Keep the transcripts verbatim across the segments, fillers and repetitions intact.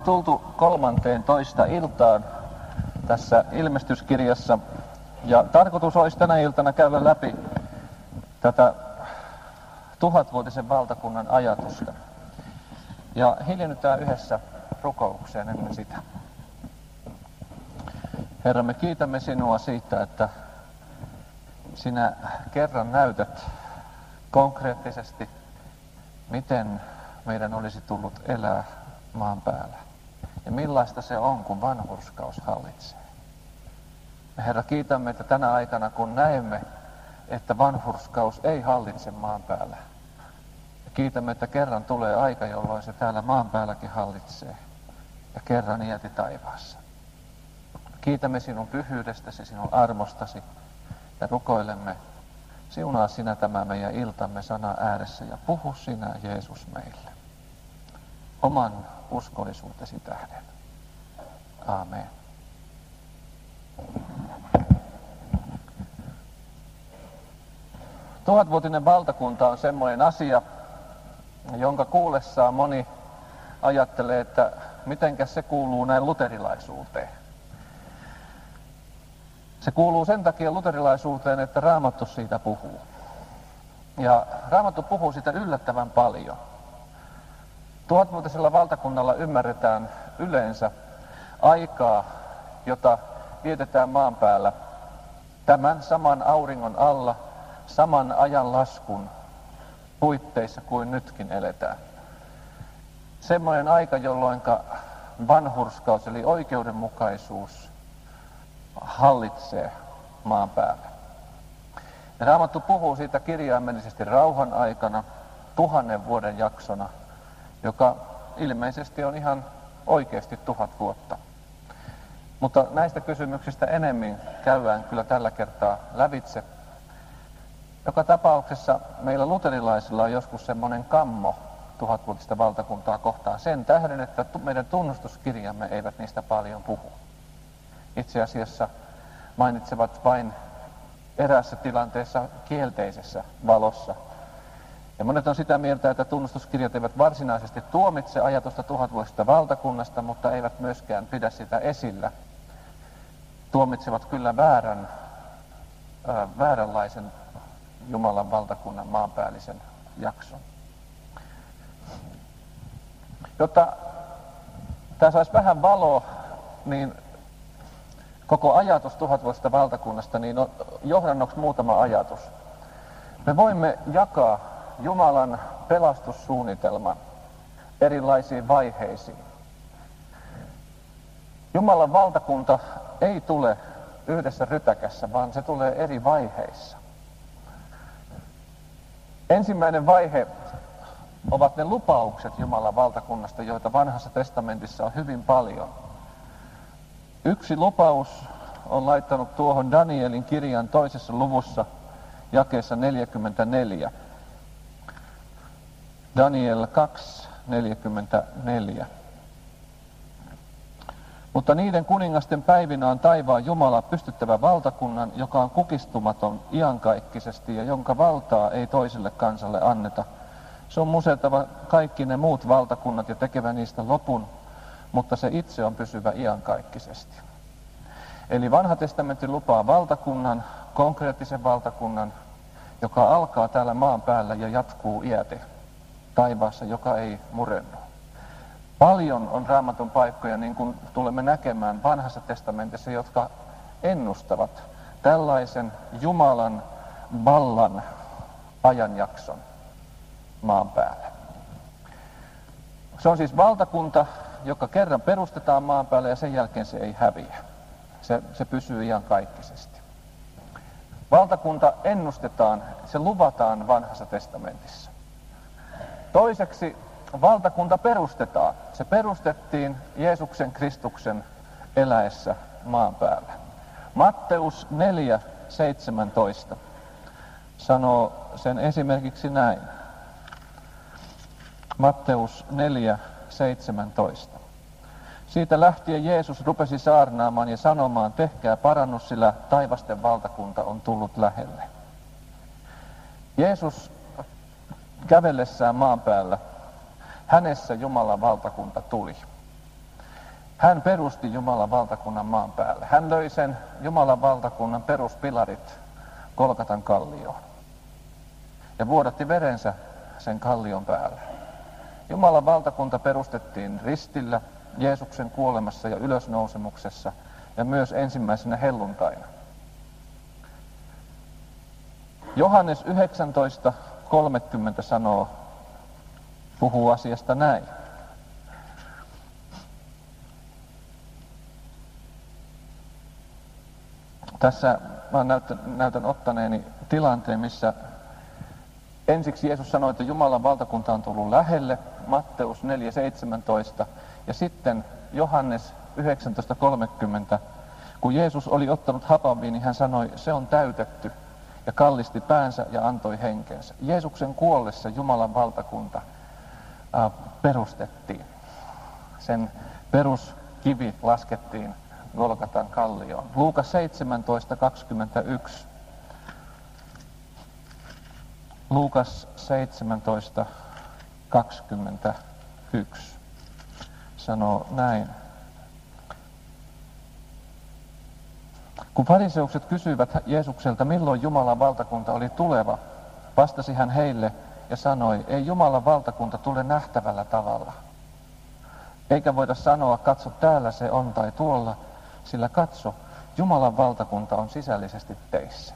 Tultu kolmanteen toista iltaan tässä ilmestyskirjassa ja tarkoitus olisi tänä iltana käydä läpi tätä tuhatvuotisen valtakunnan ajatusta. Ja hiljennytään yhdessä rukoukseen ennen sitä. Herra, me kiitämme sinua siitä, että sinä kerran näytät konkreettisesti, miten meidän olisi tullut elää maan päällä. Ja millaista se on, kun vanhurskaus hallitsee. Me, Herra, kiitämme, että tänä aikana, kun näemme, että vanhurskaus ei hallitse maan päällä. Ja kiitämme, että kerran tulee aika, jolloin se täällä maan päälläkin hallitsee. Ja kerran iäti taivaassa. Kiitämme sinun pyhyydestäsi, sinun armostasi. Ja rukoilemme, siunaa sinä tämä meidän iltamme sana ääressä ja puhu sinä, Jeesus, meille. Oman uskollisuutesi tähden. Aamen. Tuhatvuotinen valtakunta on semmoinen asia, jonka kuullessaan moni ajattelee, että mitenkäs se kuuluu näin luterilaisuuteen. Se kuuluu sen takia luterilaisuuteen, että Raamattu siitä puhuu. Ja Raamattu puhuu siitä yllättävän paljon. Tuhatvuotisella valtakunnalla ymmärretään yleensä aikaa, jota vietetään maan päällä tämän saman auringon alla, saman ajan laskun puitteissa kuin nytkin eletään. Semmoinen aika, jolloin vanhurskaus eli oikeudenmukaisuus hallitsee maan päällä. Ja Raamattu puhuu siitä kirjaimellisesti rauhan aikana, tuhannen vuoden jaksona, joka ilmeisesti on ihan oikeasti tuhat vuotta. Mutta näistä kysymyksistä enemmän käydään kyllä tällä kertaa lävitse. Joka tapauksessa meillä luterilaisilla on joskus semmoinen kammo tuhatvuotista valtakuntaa kohtaan sen tähden, että meidän tunnustuskirjamme eivät niistä paljon puhu. Itse asiassa mainitsevat vain eräässä tilanteessa kielteisessä valossa. Ja monet on sitä mieltä, että tunnustuskirjat eivät varsinaisesti tuomitse ajatusta tuhatvuotisesta valtakunnasta, mutta eivät myöskään pidä sitä esillä. Tuomitsevat kyllä väärän, äh, vääränlaisen Jumalan valtakunnan maanpäällisen jakson. Jotta tämä saisi vähän valoa, niin koko ajatus tuhatvuotisesta valtakunnasta, niin on johdannoksi muutama ajatus. Me voimme jakaa Jumalan pelastussuunnitelman erilaisiin vaiheisiin. Jumalan valtakunta ei tule yhdessä rytäkässä, vaan se tulee eri vaiheissa. Ensimmäinen vaihe ovat ne lupaukset Jumalan valtakunnasta, joita Vanhassa testamentissa on hyvin paljon. Yksi lupaus on laittanut tuohon Danielin kirjan toisessa luvussa jakeessa neljäkymmentäneljä. Daniel kaksi neljäkymmentäneljä. Mutta niiden kuningasten päivinä on taivaan Jumala pystyttävä valtakunnan, joka on kukistumaton iankaikkisesti ja jonka valtaa ei toiselle kansalle anneta. Se on musertava kaikki ne muut valtakunnat ja tekevä niistä lopun, mutta se itse on pysyvä iankaikkisesti. Eli Vanha testamentti lupaa valtakunnan, konkreettisen valtakunnan, joka alkaa täällä maan päällä ja jatkuu iäte taivaassa, joka ei murennu. Paljon on Raamatun paikkoja, niin kuin tulemme näkemään Vanhassa testamentissa, jotka ennustavat tällaisen Jumalan vallan ajanjakson maan päällä. Se on siis valtakunta, joka kerran perustetaan maan päällä ja sen jälkeen se ei häviä. Se, se pysyy iankaikkisesti. Valtakunta ennustetaan, se luvataan Vanhassa testamentissa. Toiseksi valtakunta perustetaan. Se perustettiin Jeesuksen Kristuksen eläessä maan päällä. Matteus neljä seitsemäntoista sanoo sen esimerkiksi näin. Matteus neljä seitsemäntoista. Siitä lähtien Jeesus rupesi saarnaamaan ja sanomaan, tehkää parannus, sillä taivasten valtakunta on tullut lähelle. Jeesus kävellessään maan päällä, hänessä Jumalan valtakunta tuli. Hän perusti Jumalan valtakunnan maan päälle. Hän löi sen Jumalan valtakunnan peruspilarit Golgatan kallioon ja vuodatti verensä sen kallion päälle. Jumalan valtakunta perustettiin ristillä, Jeesuksen kuolemassa ja ylösnousemuksessa ja myös ensimmäisenä helluntaina. Johannes yhdeksäntoista kolmekymmentä sanoo, puhuu asiasta näin. Tässä mä näytän, näytän ottaneeni tilanteen, missä ensiksi Jeesus sanoi, että Jumalan valtakunta on tullut lähelle, Matteus neljä seitsemäntoista, ja sitten Johannes yhdeksäntoista kolmekymmentä, kun Jeesus oli ottanut hapanviin, niin hän sanoi, se on täytetty, ja kallisti päänsä ja antoi henkensä. Jeesuksen kuollessa Jumalan valtakunta äh, perustettiin. Sen peruskivi laskettiin Golgatan kallioon. Luukas seitsemäntoista kaksikymmentäyksi. Luukas seitsemäntoista kaksikymmentäyksi sanoo näin. Kun fariseukset kysyivät Jeesukselta, milloin Jumalan valtakunta oli tuleva, vastasi hän heille ja sanoi, ei Jumalan valtakunta tule nähtävällä tavalla. Eikä voida sanoa, katso täällä se on tai tuolla, sillä katso, Jumalan valtakunta on sisällisesti teissä.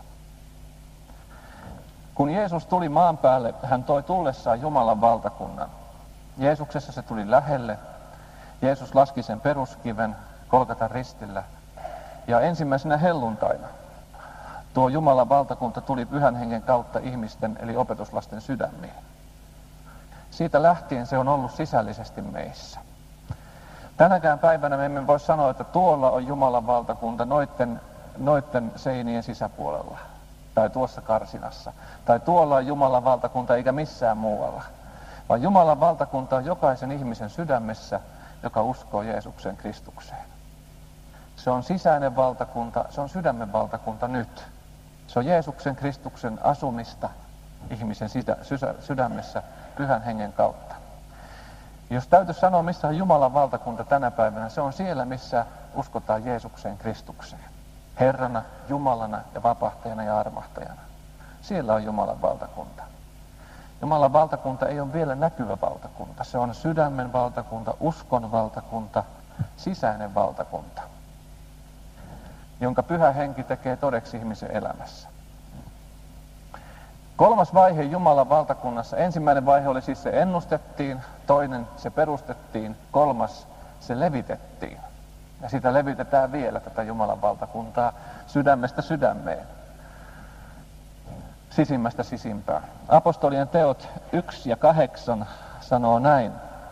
Kun Jeesus tuli maan päälle, hän toi tullessaan Jumalan valtakunnan. Jeesuksessa se tuli lähelle. Jeesus laski sen peruskiven Golgatan ristillä. Ja ensimmäisenä helluntaina tuo Jumalan valtakunta tuli Pyhän Hengen kautta ihmisten eli opetuslasten sydämiin. Siitä lähtien se on ollut sisällisesti meissä. Tänäkään päivänä me emme voi sanoa, että tuolla on Jumalan valtakunta noitten, noitten seinien sisäpuolella. Tai tuossa karsinassa. Tai tuolla on Jumalan valtakunta eikä missään muualla. Vaan Jumalan valtakunta on jokaisen ihmisen sydämessä, joka uskoo Jeesuksen Kristukseen. Se on sisäinen valtakunta, se on sydämen valtakunta nyt. Se on Jeesuksen Kristuksen asumista ihmisen sydämessä Pyhän Hengen kautta. Jos täytyisi sanoa, missä on Jumalan valtakunta tänä päivänä, se on siellä, missä uskotaan Jeesukseen Kristukseen. Herrana, Jumalana ja vapahtajana ja armahtajana. Siellä on Jumalan valtakunta. Jumalan valtakunta ei ole vielä näkyvä valtakunta. Se on sydämen valtakunta, uskon valtakunta, sisäinen valtakunta, jonka Pyhä Henki tekee todeksi ihmisen elämässä. Kolmas vaihe Jumalan valtakunnassa. Ensimmäinen vaihe oli siis se ennustettiin, toinen se perustettiin, kolmas se levitettiin. Ja sitä levitetään vielä tätä Jumalan valtakuntaa sydämestä sydämeen, sisimmästä sisimpään. Apostolien teot yksi ja kahdeksan sanoo näin.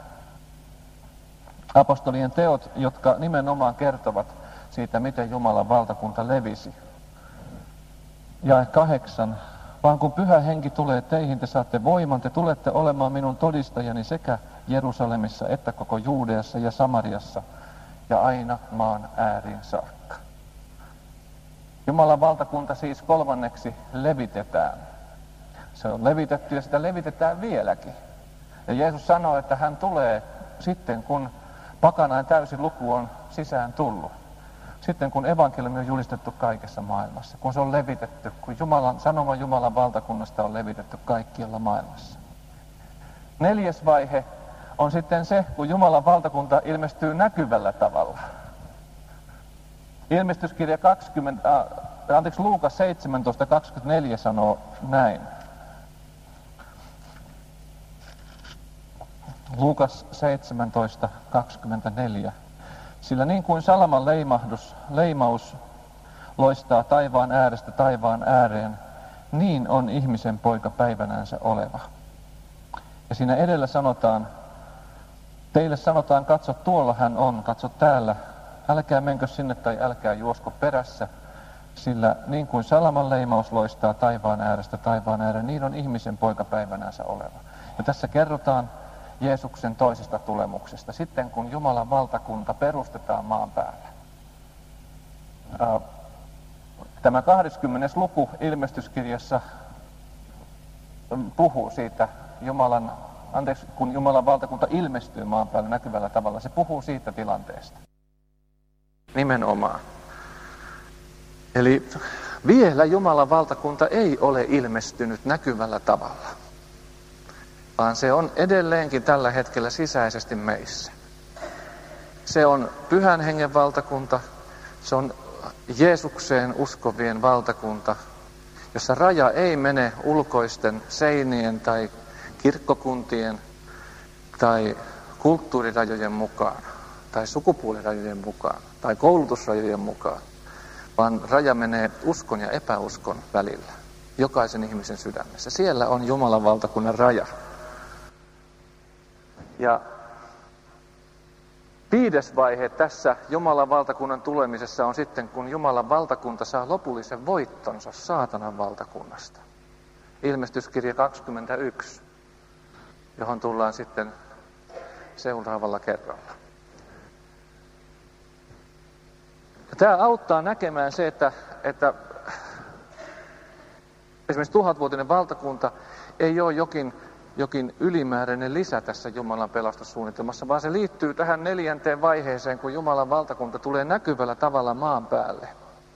Apostolien teot, jotka nimenomaan kertovat siitä, miten Jumalan valtakunta levisi. Jae kahdeksan. Vaan kun Pyhä Henki tulee teihin, te saatte voiman, te tulette olemaan minun todistajani sekä Jerusalemissa että koko Juudeassa ja Samariassa ja aina maan ääriin saakka. Jumalan valtakunta siis kolmanneksi levitetään. Se on levitetty ja sitä levitetään vieläkin. Ja Jeesus sanoo, että hän tulee sitten, kun pakanain täysi luku on sisään tullut. Sitten kun evankeliumi on julistettu kaikessa maailmassa, kun se on levitetty, kun Jumalan, sanoma Jumalan valtakunnasta on levitetty kaikkialla maailmassa. Neljäs vaihe on sitten se, kun Jumalan valtakunta ilmestyy näkyvällä tavalla. Ilmestyskirja kaksikymmentä, äh, anteeksi, Luukas seitsemäntoista kaksikymmentäneljä sanoo näin. Luukas seitsemäntoista kaksikymmentäneljä. Sillä niin kuin salaman leimahdus, leimaus loistaa taivaan äärestä taivaan ääreen, niin on ihmisen poika päivänänsä oleva. Ja siinä edellä sanotaan, teille sanotaan, katso tuolla hän on, katso täällä, älkää menkö sinne tai älkää juosko perässä, sillä niin kuin salaman leimaus loistaa taivaan äärestä taivaan ääreen, niin on ihmisen poika päivänänsä oleva. Ja tässä kerrotaan Jeesuksen toisesta tulemuksesta, sitten kun Jumalan valtakunta perustetaan maan päälle. Tämä kahdeskymmenes luku ilmestyskirjassa puhuu siitä, Jumalan, anteeksi, kun Jumalan valtakunta ilmestyy maan päälle näkyvällä tavalla, se puhuu siitä tilanteesta. nimenomaan. Eli vielä Jumalan valtakunta ei ole ilmestynyt näkyvällä tavalla, vaan se on edelleenkin tällä hetkellä sisäisesti meissä. Se on Pyhän Hengen valtakunta, se on Jeesukseen uskovien valtakunta, jossa raja ei mene ulkoisten seinien tai kirkkokuntien tai kulttuurirajojen mukaan, tai sukupuolirajojen mukaan, tai koulutusrajojen mukaan, vaan raja menee uskon ja epäuskon välillä, jokaisen ihmisen sydämessä. Siellä on Jumalan valtakunnan raja. Ja viides vaihe tässä Jumalan valtakunnan tulemisessa on sitten, kun Jumalan valtakunta saa lopullisen voittonsa saatanan valtakunnasta. Ilmestyskirja kaksikymmentäyksi, johon tullaan sitten seuraavalla kerralla. Ja tämä auttaa näkemään se, että, että esimerkiksi tuhatvuotinen valtakunta ei ole jokin, jokin ylimääräinen lisä tässä Jumalan pelastussuunnitelmassa, vaan se liittyy tähän neljänteen vaiheeseen, kun Jumalan valtakunta tulee näkyvällä tavalla maan päälle.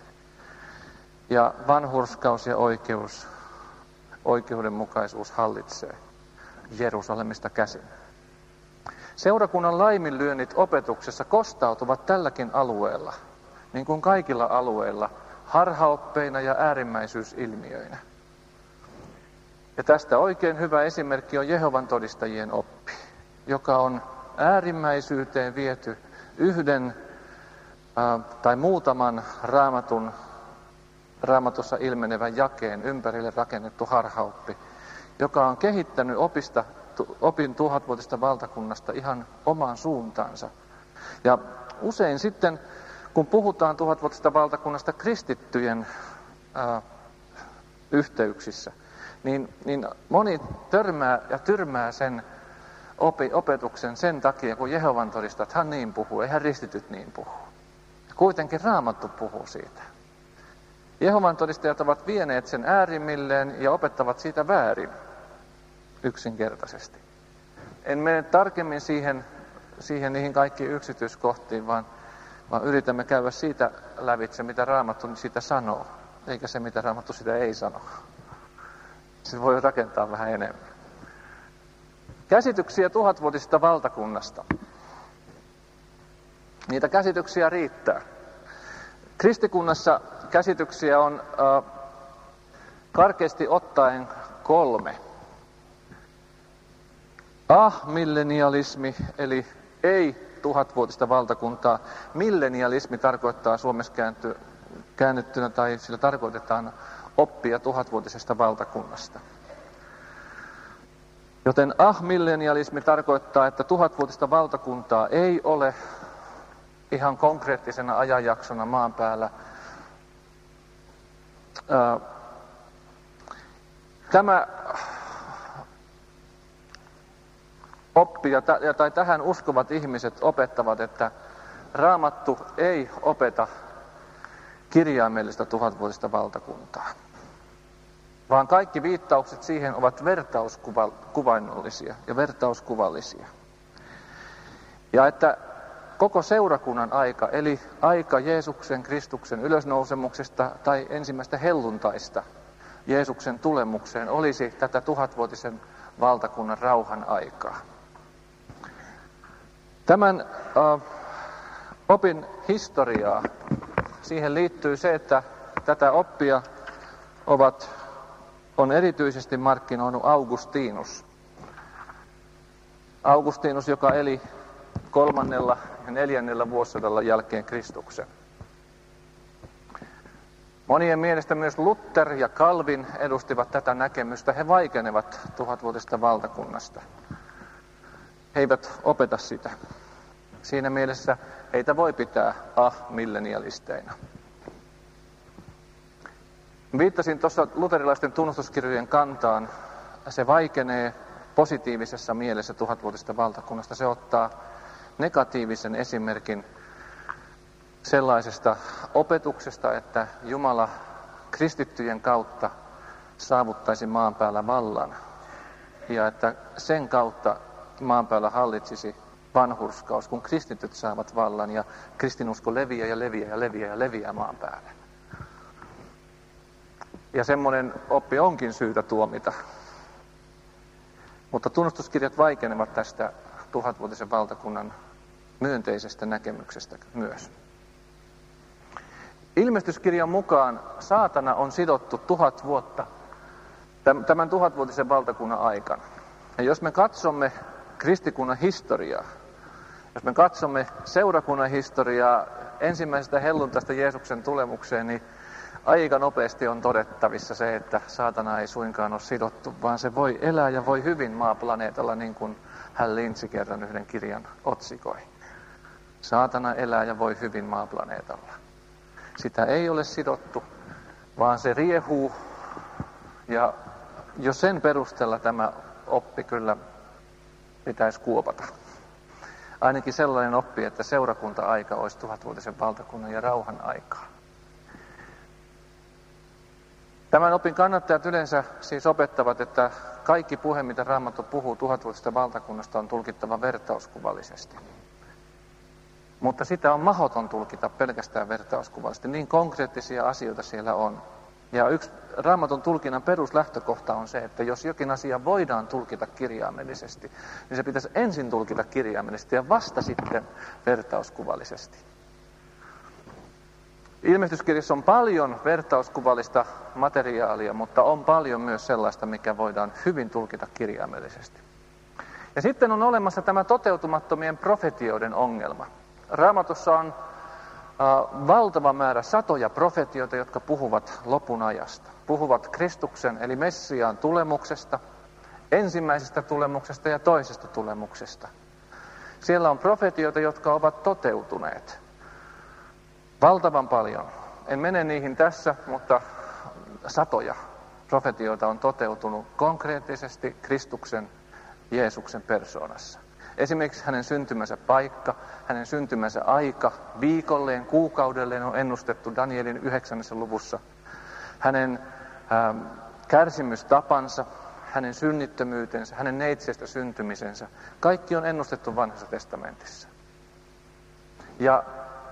Ja vanhurskaus ja oikeus, oikeudenmukaisuus hallitsee Jerusalemista käsin. Seurakunnan laiminlyönnit opetuksessa kostautuvat tälläkin alueella, niin kuin kaikilla alueilla, harhaoppeina ja äärimmäisyysilmiöinä. Ja tästä oikein hyvä esimerkki on Jehovan todistajien oppi, joka on äärimmäisyyteen viety yhden äh, tai muutaman raamatun, raamatussa ilmenevän jakeen ympärille rakennettu harhaoppi, joka on kehittänyt opista, opin tuhatvuotista valtakunnasta ihan omaan suuntaansa. Ja usein sitten, kun puhutaan tuhatvuotisesta valtakunnasta kristittyjen ää, yhteyksissä, niin, niin moni törmää ja tyrmää sen opi, opetuksen sen takia, kun Jehovan todistajat, hän niin puhuu, eihän ristityt niin puhu. Kuitenkin Raamattu puhuu siitä. Jehovan todistajat ovat vieneet sen äärimmilleen ja opettavat siitä väärin, yksinkertaisesti. En mene tarkemmin siihen, siihen niihin kaikkiin yksityiskohtiin, vaan vaan yritämme käydä siitä lävitse, mitä Raamattu siitä sanoo, eikä se, mitä Raamattu sitä ei sano. Se voi rakentaa vähän enemmän. Käsityksiä tuhatvuotisesta valtakunnasta. Niitä käsityksiä riittää. Kristikunnassa käsityksiä on äh, karkeasti ottaen kolme. Ah-millenialismi, eli ei tuhatvuotista valtakuntaa. Millenialismi tarkoittaa suomeksi käänty, käännettynä, tai sillä tarkoitetaan oppia tuhatvuotisesta valtakunnasta. Joten ah-millenialismi tarkoittaa, että tuhatvuotista valtakuntaa ei ole ihan konkreettisena ajanjaksona maan päällä. Tämä oppi, tai tähän uskovat ihmiset opettavat, että Raamattu ei opeta kirjaimellista tuhatvuotista valtakuntaa, vaan kaikki viittaukset siihen ovat vertauskuvainnollisia ja vertauskuvallisia. Ja että koko seurakunnan aika, eli aika Jeesuksen Kristuksen ylösnousemuksesta tai ensimmäistä helluntaista Jeesuksen tulemukseen, olisi tätä tuhatvuotisen valtakunnan rauhan aikaa. Tämän äh, opin historiaa, siihen liittyy se, että tätä oppia ovat, on erityisesti markkinoinut Augustinus. Augustinus, joka eli kolmannella ja neljännellä vuosisadalla jälkeen Kristuksen. Monien mielestä myös Luther ja Calvin edustivat tätä näkemystä. He vaikenevat tuhatvuotisesta valtakunnasta. He eivät opeta sitä. Siinä mielessä heitä voi pitää ah-millenialisteina. Viittasin tuossa luterilaisten tunnustuskirjojen kantaan. Se vaikenee positiivisessa mielessä tuhatvuotisesta valtakunnasta. Se ottaa negatiivisen esimerkin sellaisesta opetuksesta, että Jumala kristittyjen kautta saavuttaisi maan päällä vallan ja että sen kautta maan päällä hallitsisi vanhurskaus, kun kristityt saavat vallan ja kristinusko leviää ja leviää ja leviää ja leviää maan päälle. Ja semmoinen oppi onkin syytä tuomita. Mutta tunnustuskirjat vaikenevat tästä tuhatvuotisen valtakunnan myönteisestä näkemyksestä myös. Ilmestyskirjan mukaan saatana on sidottu tuhat vuotta tämän tuhatvuotisen valtakunnan aikana. Ja jos me katsomme kristikunnan historiaa, jos me katsomme seurakunnan historiaa ensimmäisestä helluntaista Jeesuksen tulemukseen, niin aika nopeasti on todettavissa se, että saatana ei suinkaan ole sidottu, vaan se voi elää ja voi hyvin maaplaneetalla, niin kuin hän Lintsi kerran yhden kirjan otsikoi. Saatana elää ja voi hyvin maaplaneetalla. Sitä ei ole sidottu, vaan se riehuu, ja jo sen perusteella tämä oppi kyllä pitäisi kuopata. Ainakin sellainen oppi, että seurakunta-aika olisi tuhatvuotisen valtakunnan ja rauhan aikaa. Tämän opin kannattajat yleensä siis opettavat, että kaikki puhe, mitä Raamattu puhuu tuhatvuotisesta valtakunnasta, on tulkittava vertauskuvallisesti. Mutta sitä on mahdoton tulkita pelkästään vertauskuvallisesti. Niin konkreettisia asioita siellä on. Ja yksi Raamatun tulkinnan peruslähtökohta on se, että jos jokin asia voidaan tulkita kirjaimellisesti, niin se pitäisi ensin tulkita kirjaimellisesti ja vasta sitten vertauskuvallisesti. Ilmestyskirjassa on paljon vertauskuvallista materiaalia, mutta on paljon myös sellaista, mikä voidaan hyvin tulkita kirjaimellisesti. Ja sitten on olemassa tämä toteutumattomien profetioiden ongelma. Raamatussa on äh, valtava määrä satoja profetioita, jotka puhuvat lopun ajasta. Puhuvat Kristuksen eli Messiaan tulemuksesta, ensimmäisestä tulemuksesta ja toisesta tulemuksesta. Siellä on profetioita, jotka ovat toteutuneet. Valtavan paljon. En mene niihin tässä, mutta satoja profetioita on toteutunut konkreettisesti Kristuksen, Jeesuksen persoonassa. Esimerkiksi hänen syntymänsä paikka, hänen syntymänsä aika, viikolleen, kuukaudelleen on ennustettu Danielin yhdeksännessä luvussa. Hänen ähm, kärsimystapansa, hänen synnittömyytensä, hänen neitsestä syntymisensä, kaikki on ennustettu Vanhassa testamentissa. Ja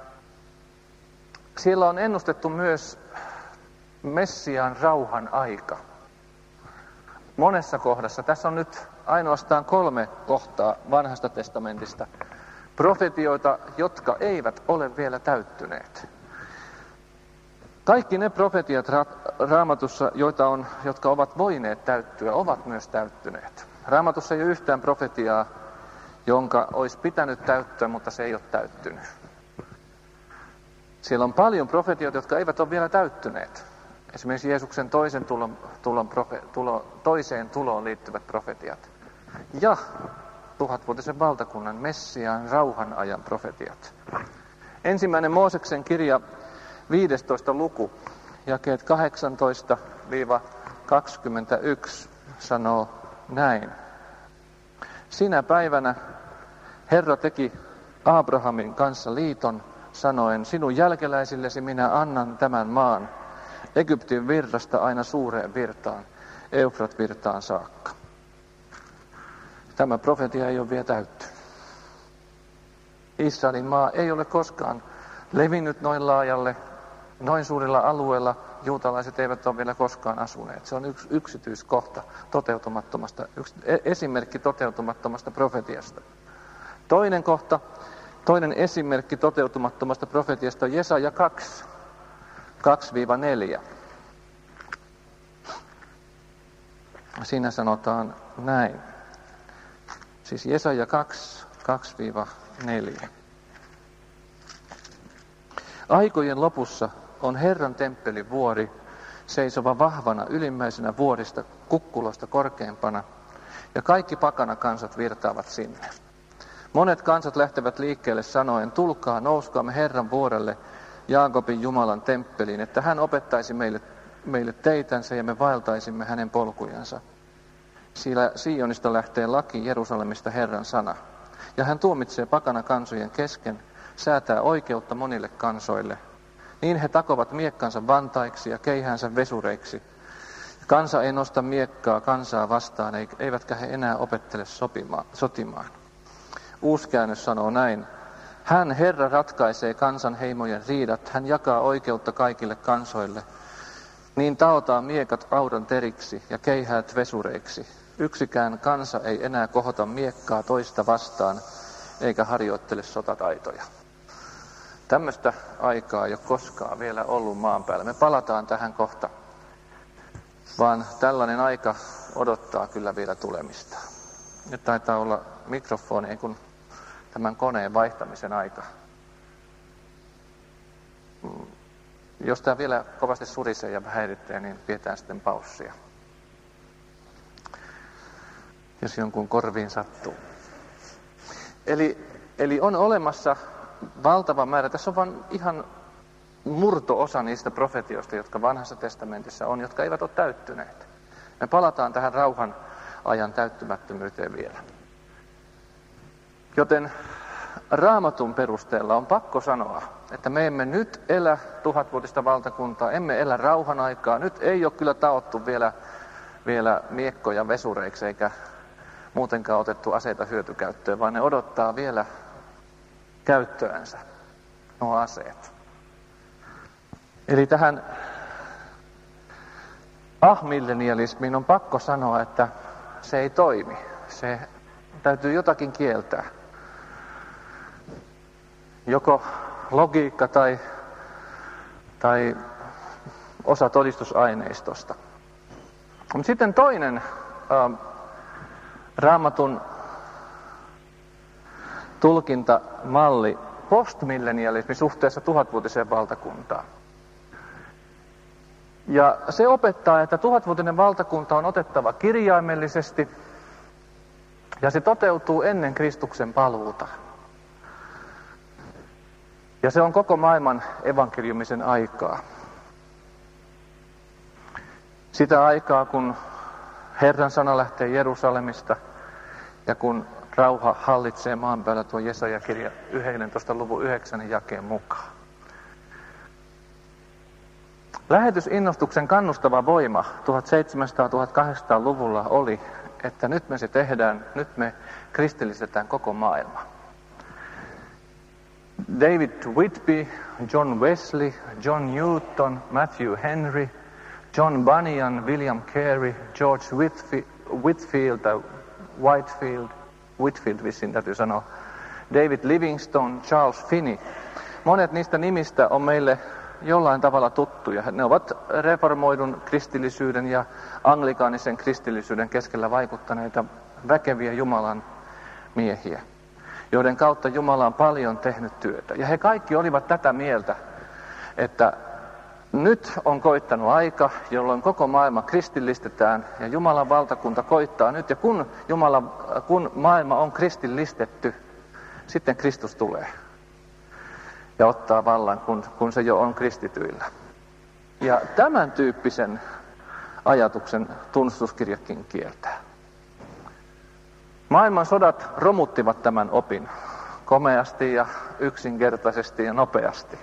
siellä on ennustettu myös Messiaan rauhan aika. Monessa kohdassa, tässä on nyt ainoastaan kolme kohtaa Vanhasta testamentista, profetioita, jotka eivät ole vielä täyttyneet. Kaikki ne profetiat ra- Raamatussa, joita on, jotka ovat voineet täyttyä, ovat myös täyttyneet. Raamatussa ei ole yhtään profetiaa, jonka olisi pitänyt täyttyä, mutta se ei ole täyttynyt. Siellä on paljon profetioita, jotka eivät ole vielä täyttyneet. Esimerkiksi Jeesuksen toisen tulon, tulon profe, tulo, toiseen tuloon liittyvät profetiat. Ja tuhatvuotisen valtakunnan Messiaan rauhan ajan profetiat. Ensimmäinen Mooseksen kirja, viidestoista luku, jakeet kahdeksantoista kaksikymmentäyksi sanoo näin. Sinä päivänä Herra teki Abrahamin kanssa liiton, sanoen, sinun jälkeläisillesi minä annan tämän maan, Egyptin virrasta aina suureen virtaan, Eufrat-virtaan saakka. Tämä profetia ei ole vielä täyttynyt. Israelin maa ei ole koskaan levinnyt noin laajalle, noin suurilla alueilla. Juutalaiset eivät ole vielä koskaan asuneet. Se on yksi yksityiskohta toteutumattomasta, yksi esimerkki toteutumattomasta profetiasta. Toinen kohta, toinen esimerkki toteutumattomasta profetiasta on Jesaja kaksi, kaksi neljä. Siinä sanotaan näin. Siis Jesaja kaksi, kaksi neljä. Aikojen lopussa on Herran temppelin vuori, seisova vahvana ylimmäisenä vuorista kukkulosta korkeampana, ja kaikki pakanakansat virtaavat sinne. Monet kansat lähtevät liikkeelle sanoen, tulkaa, nouskaamme Herran vuorelle, Jaakobin Jumalan temppeliin, että hän opettaisi meille, meille teitänsä ja me vaeltaisimme hänen polkujansa. Sillä Sionista lähtee laki, Jerusalemista Herran sana. Ja hän tuomitsee pakana kansojen kesken, säätää oikeutta monille kansoille. Niin he takovat miekkansa vantaiksi ja keihäänsä vesureiksi. Kansa ei nosta miekkaa kansaa vastaan, eivätkä he enää opettele sopimaan, sotimaan. Uusi käännös sanoo näin. Hän, Herra, ratkaisee kansan heimojen riidat, hän jakaa oikeutta kaikille kansoille. Niin taotaan miekat auran teriksi ja keihäät vesureiksi. Yksikään kansa ei enää kohota miekkaa toista vastaan, eikä harjoittele sotataitoja. Tämmöistä aikaa ei ole koskaan vielä ollut maan päällä. Me palataan tähän kohta, vaan tällainen aika odottaa kyllä vielä tulemista. Nyt taitaa olla mikrofoni, ei kun tämän koneen vaihtamisen aika. Jos tämä vielä kovasti surisee ja häiritsee, niin pidetään sitten paussia. Jos jonkun korviin sattuu. Eli, eli on olemassa valtava määrä. Tässä on vain ihan murto-osa niistä profetioista, jotka vanhassa testamentissa on, jotka eivät ole täyttyneet. Me palataan tähän rauhan ajan täyttymättömyyteen vielä. Joten Raamatun perusteella on pakko sanoa, että me emme nyt elä tuhatvuotista valtakuntaa, emme elä rauhan aikaa. Nyt ei ole kyllä taottu vielä, vielä miekkoja vesureiksi eikä muutenkaan otettu aseita hyötykäyttöön, vaan ne odottaa vielä käyttöänsä, nuo aseet. Eli tähän ahmillenialismiin on pakko sanoa, että se ei toimi. Se täytyy jotakin kieltää. Joko logiikka tai, tai osa todistusaineistosta. Mutta sitten toinen äh, Raamatun tulkintamalli, postmillenialismi suhteessa tuhatvuotiseen valtakuntaan. Ja se opettaa, että tuhatvuotinen valtakunta on otettava kirjaimellisesti ja se toteutuu ennen Kristuksen paluuta. Ja se on koko maailman evankeliumisen aikaa. Sitä aikaa, kun Herran sana lähtee Jerusalemista ja kun rauha hallitsee maan päällä tuo Jesaja-kirja yhdentoista luvun yhdeksännen jakeen mukaan. Lähetysinnostuksen kannustava voima tuhatseitsemänsataa-tuhatkahdeksansataaluvulla oli, että nyt me se tehdään, nyt me kristillistetään koko maailma. David Whitby, John Wesley, John Newton, Matthew Henry, John Bunyan, William Carey, George Whitfield, tai Whitefield, Whitfield vissiin täytyy sanoa, David Livingstone, Charles Finney. Monet niistä nimistä on meille jollain tavalla tuttuja. Ne ovat reformoidun kristillisyyden ja anglikaanisen kristillisyyden keskellä vaikuttaneita väkeviä Jumalan miehiä, joiden kautta Jumala on paljon tehnyt työtä. Ja he kaikki olivat tätä mieltä, että nyt on koittanut aika, jolloin koko maailma kristillistetään ja Jumalan valtakunta koittaa nyt. Ja kun, Jumala, kun maailma on kristillistetty, sitten Kristus tulee ja ottaa vallan, kun, kun se jo on kristityillä. Ja tämän tyyppisen ajatuksen tunnustuskirjakin kieltää. Maailman sodat romuttivat tämän opin komeasti ja yksinkertaisesti ja nopeasti.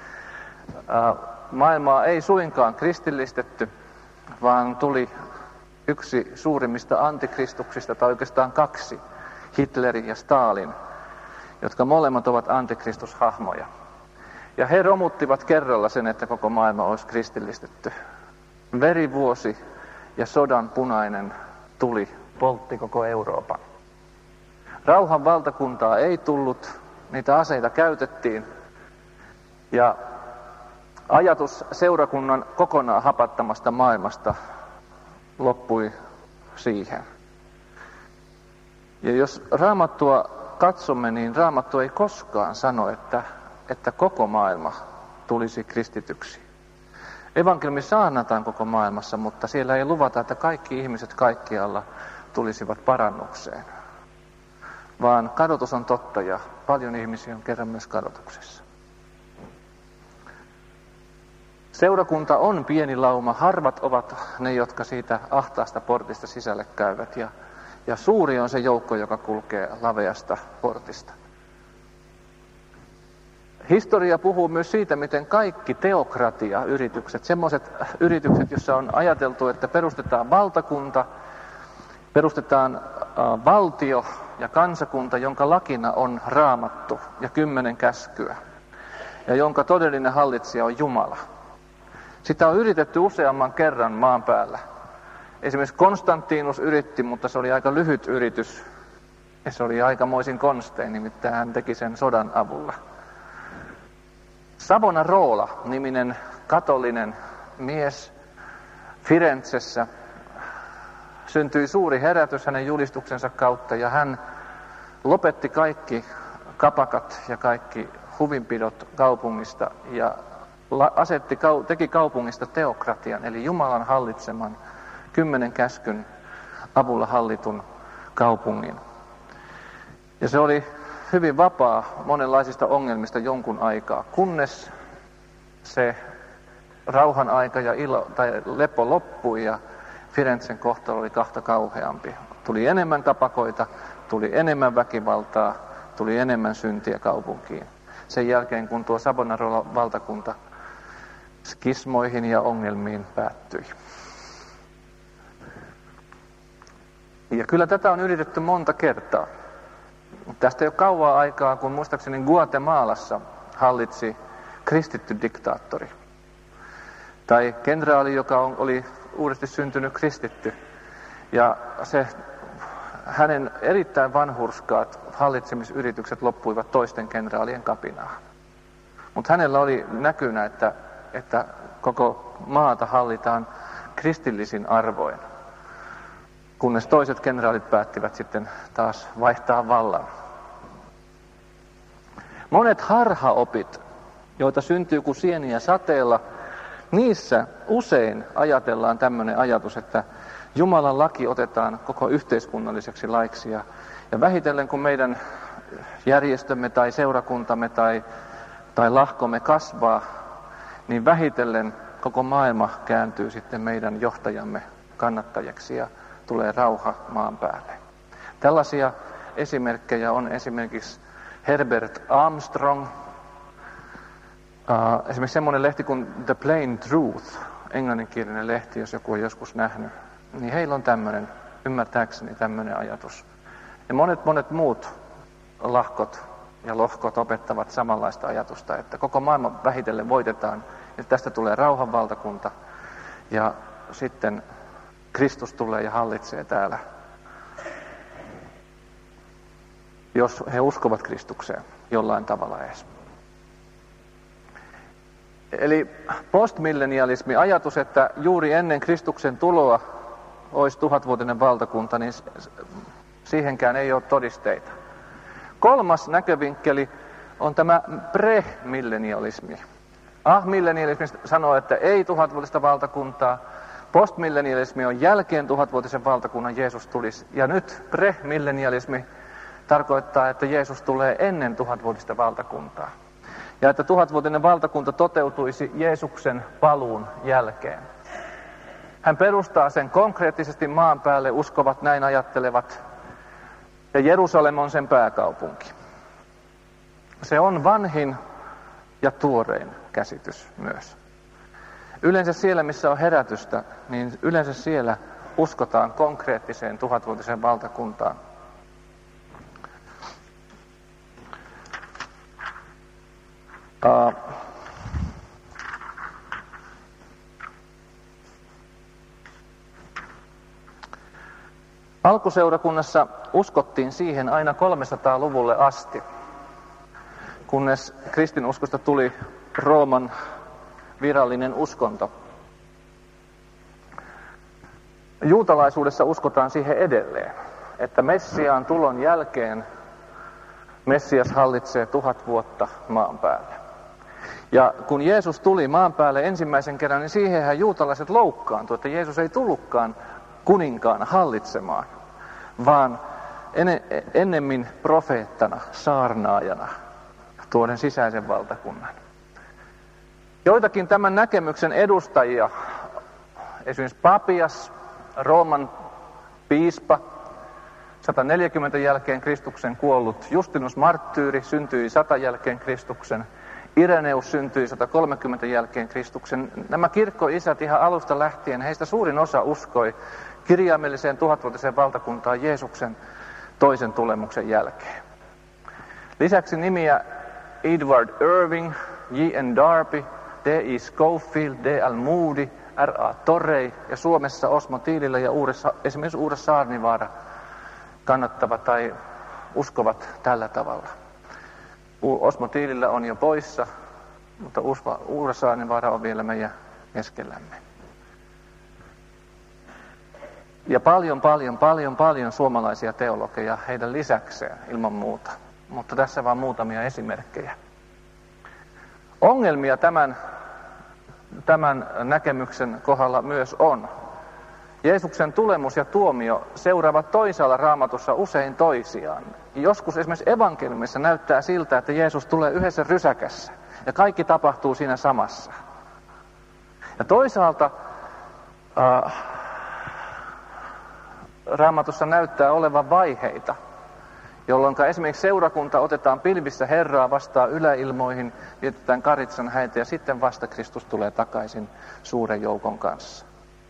Maailmaa ei suinkaan kristillistetty, vaan tuli yksi suurimmista antikristuksista, tai oikeastaan kaksi, Hitler ja Stalin, jotka molemmat ovat antikrisushahmoja. Ja he romuttivat kerralla sen, että koko maailma olisi kristillistetty. Verivuosi ja sodan punainen tuli poltti koko Euroopan. Rauhan valtakuntaa ei tullut, niitä aseita käytettiin ja ajatus seurakunnan kokonaan hapattamasta maailmasta loppui siihen. Ja jos Raamattua katsomme, niin Raamattu ei koskaan sano, että, että koko maailma tulisi kristityksi. Evankeliumi saarnataan koko maailmassa, mutta siellä ei luvata, että kaikki ihmiset kaikkialla tulisivat parannukseen. Vaan kadotus on totta ja paljon ihmisiä on kerran myös kadotuksessa. Seurakunta on pieni lauma, harvat ovat ne, jotka siitä ahtaasta portista sisälle käyvät ja, ja suuri on se joukko, joka kulkee laveasta portista. Historia puhuu myös siitä, miten kaikki teokratia-yritykset, semmoiset yritykset, joissa on ajateltu, että perustetaan valtakunta, perustetaan äh, valtio, ja kansakunta, jonka lakina on Raamattu ja kymmenen käskyä, ja jonka todellinen hallitsija on Jumala. Sitä on yritetty useamman kerran maan päällä. Esimerkiksi Konstantinus yritti, mutta se oli aika lyhyt yritys, ja se oli aikamoisin konstein, nimittäin hän teki sen sodan avulla. Savonarola-niminen katolinen mies Firenzessä syntyi suuri herätys hänen julistuksensa kautta, ja hän lopetti kaikki kapakat ja kaikki huvinpidot kaupungista ja asetti, teki kaupungista teokratian, eli Jumalan hallitseman kymmenen käskyn avulla hallitun kaupungin. Ja se oli hyvin vapaa monenlaisista ongelmista jonkun aikaa, kunnes se rauhan aika ja ilo, tai lepo loppui ja Firenzen kohtalo oli kahta kauheampi. Tuli enemmän kapakoita, tuli enemmän väkivaltaa, tuli enemmän syntiä kaupunkiin. Sen jälkeen, kun tuo Savonarolan valtakunta skismoihin ja ongelmiin päättyi. Ja kyllä tätä on yritetty monta kertaa. Tästä ei ole kauaa aikaa, kun muistaakseni Guatemalassa hallitsi kristitty diktaattori. Tai kenraali, joka on, oli uudesti syntynyt kristitty. Ja se, hänen erittäin vanhurskaat hallitsemisyritykset loppuivat toisten kenraalien kapinaan. Mutta hänellä oli näkynä, että, että koko maata hallitaan kristillisin arvoin, kunnes toiset kenraalit päättivät sitten taas vaihtaa vallan. Monet harhaopit, joita syntyy kuin sieniä sateella, niissä usein ajatellaan tämmöinen ajatus, että Jumalan laki otetaan koko yhteiskunnalliseksi laiksi. Ja, ja vähitellen kun meidän järjestömme tai seurakuntamme tai, tai lahkomme kasvaa, niin vähitellen koko maailma kääntyy sitten meidän johtajamme kannattajiksi ja tulee rauha maan päälle. Tällaisia esimerkkejä on esimerkiksi Herbert Armstrong, Uh, esimerkiksi semmoinen lehti kuin The Plain Truth, englanninkielinen lehti, jos joku on joskus nähnyt, niin heillä on tämmöinen, ymmärtääkseni tämmöinen ajatus. Ja monet monet muut lahkot ja lohkot opettavat samanlaista ajatusta, että koko maailma vähitellen voitetaan, ja tästä tulee rauhanvaltakunta, ja sitten Kristus tulee ja hallitsee täällä, jos he uskovat Kristukseen jollain tavalla edes. Eli postmillenialismi, ajatus, että juuri ennen Kristuksen tuloa olisi tuhatvuotinen valtakunta, niin siihenkään ei ole todisteita. Kolmas näkövinkkeli on tämä premillennialismi. Ah-millenialismi sanoo, että ei tuhatvuotista valtakuntaa. Postmillenialismi on jälkeen tuhatvuotisen valtakunnan Jeesus tulisi. Ja nyt premillennialismi tarkoittaa, että Jeesus tulee ennen tuhatvuotista valtakuntaa. Ja että tuhatvuotinen valtakunta toteutuisi Jeesuksen paluun jälkeen. Hän perustaa sen konkreettisesti maan päälle, uskovat näin ajattelevat, ja Jerusalem on sen pääkaupunki. Se on vanhin ja tuorein käsitys myös. Yleensä siellä, missä on herätystä, niin yleensä siellä uskotaan konkreettiseen tuhatvuotiseen valtakuntaan. Uh, Alkuseurakunnassa uskottiin siihen aina kolmesataaluvulle asti, kunnes kristinuskosta tuli Rooman virallinen uskonto. Juutalaisuudessa uskotaan siihen edelleen, että Messiaan tulon jälkeen Messias hallitsee tuhat vuotta maan päällä. Ja kun Jeesus tuli maan päälle ensimmäisen kerran, niin siihenhän juutalaiset loukkaantuivat, että Jeesus ei tullutkaan kuninkaan hallitsemaan, vaan ennemmin profeettana, saarnaajana, tuoden sisäisen valtakunnan. Joitakin tämän näkemyksen edustajia, esimerkiksi Papias, Rooman piispa, sata neljäkymmentä jälkeen Kristuksen kuollut Justinus Marttyyri syntyi sata jälkeen Kristuksen, Ireneus syntyi sata kolmekymmentä jälkeen Kristuksen. Nämä kirkkoisät ihan alusta lähtien, heistä suurin osa uskoi kirjaimelliseen tuhatvuotiseen valtakuntaan Jeesuksen toisen tulemuksen jälkeen. Lisäksi nimiä Edward Irving, J N Darby, D I Schofield, D L Moody, R A Torrey ja Suomessa Osmo Tiililä ja uudessa, esimerkiksi Uudessa Saarnivaara kannattavat tai uskovat tällä tavalla. Osmo Tiililä on jo poissa, mutta Uudessa Saarnivaara on vielä meidän keskellämme. Ja paljon, paljon, paljon, paljon suomalaisia teologeja heidän lisäkseen ilman muuta. Mutta tässä vain muutamia esimerkkejä. Ongelmia tämän, tämän näkemyksen kohdalla myös on. Jeesuksen tulemus ja tuomio seuraavat toisaalla Raamatussa usein toisiaan. Joskus esimerkiksi evankeliumissa näyttää siltä, että Jeesus tulee yhdessä rysäkässä ja kaikki tapahtuu siinä samassa. Ja toisaalta äh, Raamatussa näyttää olevan vaiheita, jolloin esimerkiksi seurakunta otetaan pilvissä Herraa vastaan yläilmoihin, vietetään karitsan häitä ja sitten vasta Kristus tulee takaisin suuren joukon kanssa.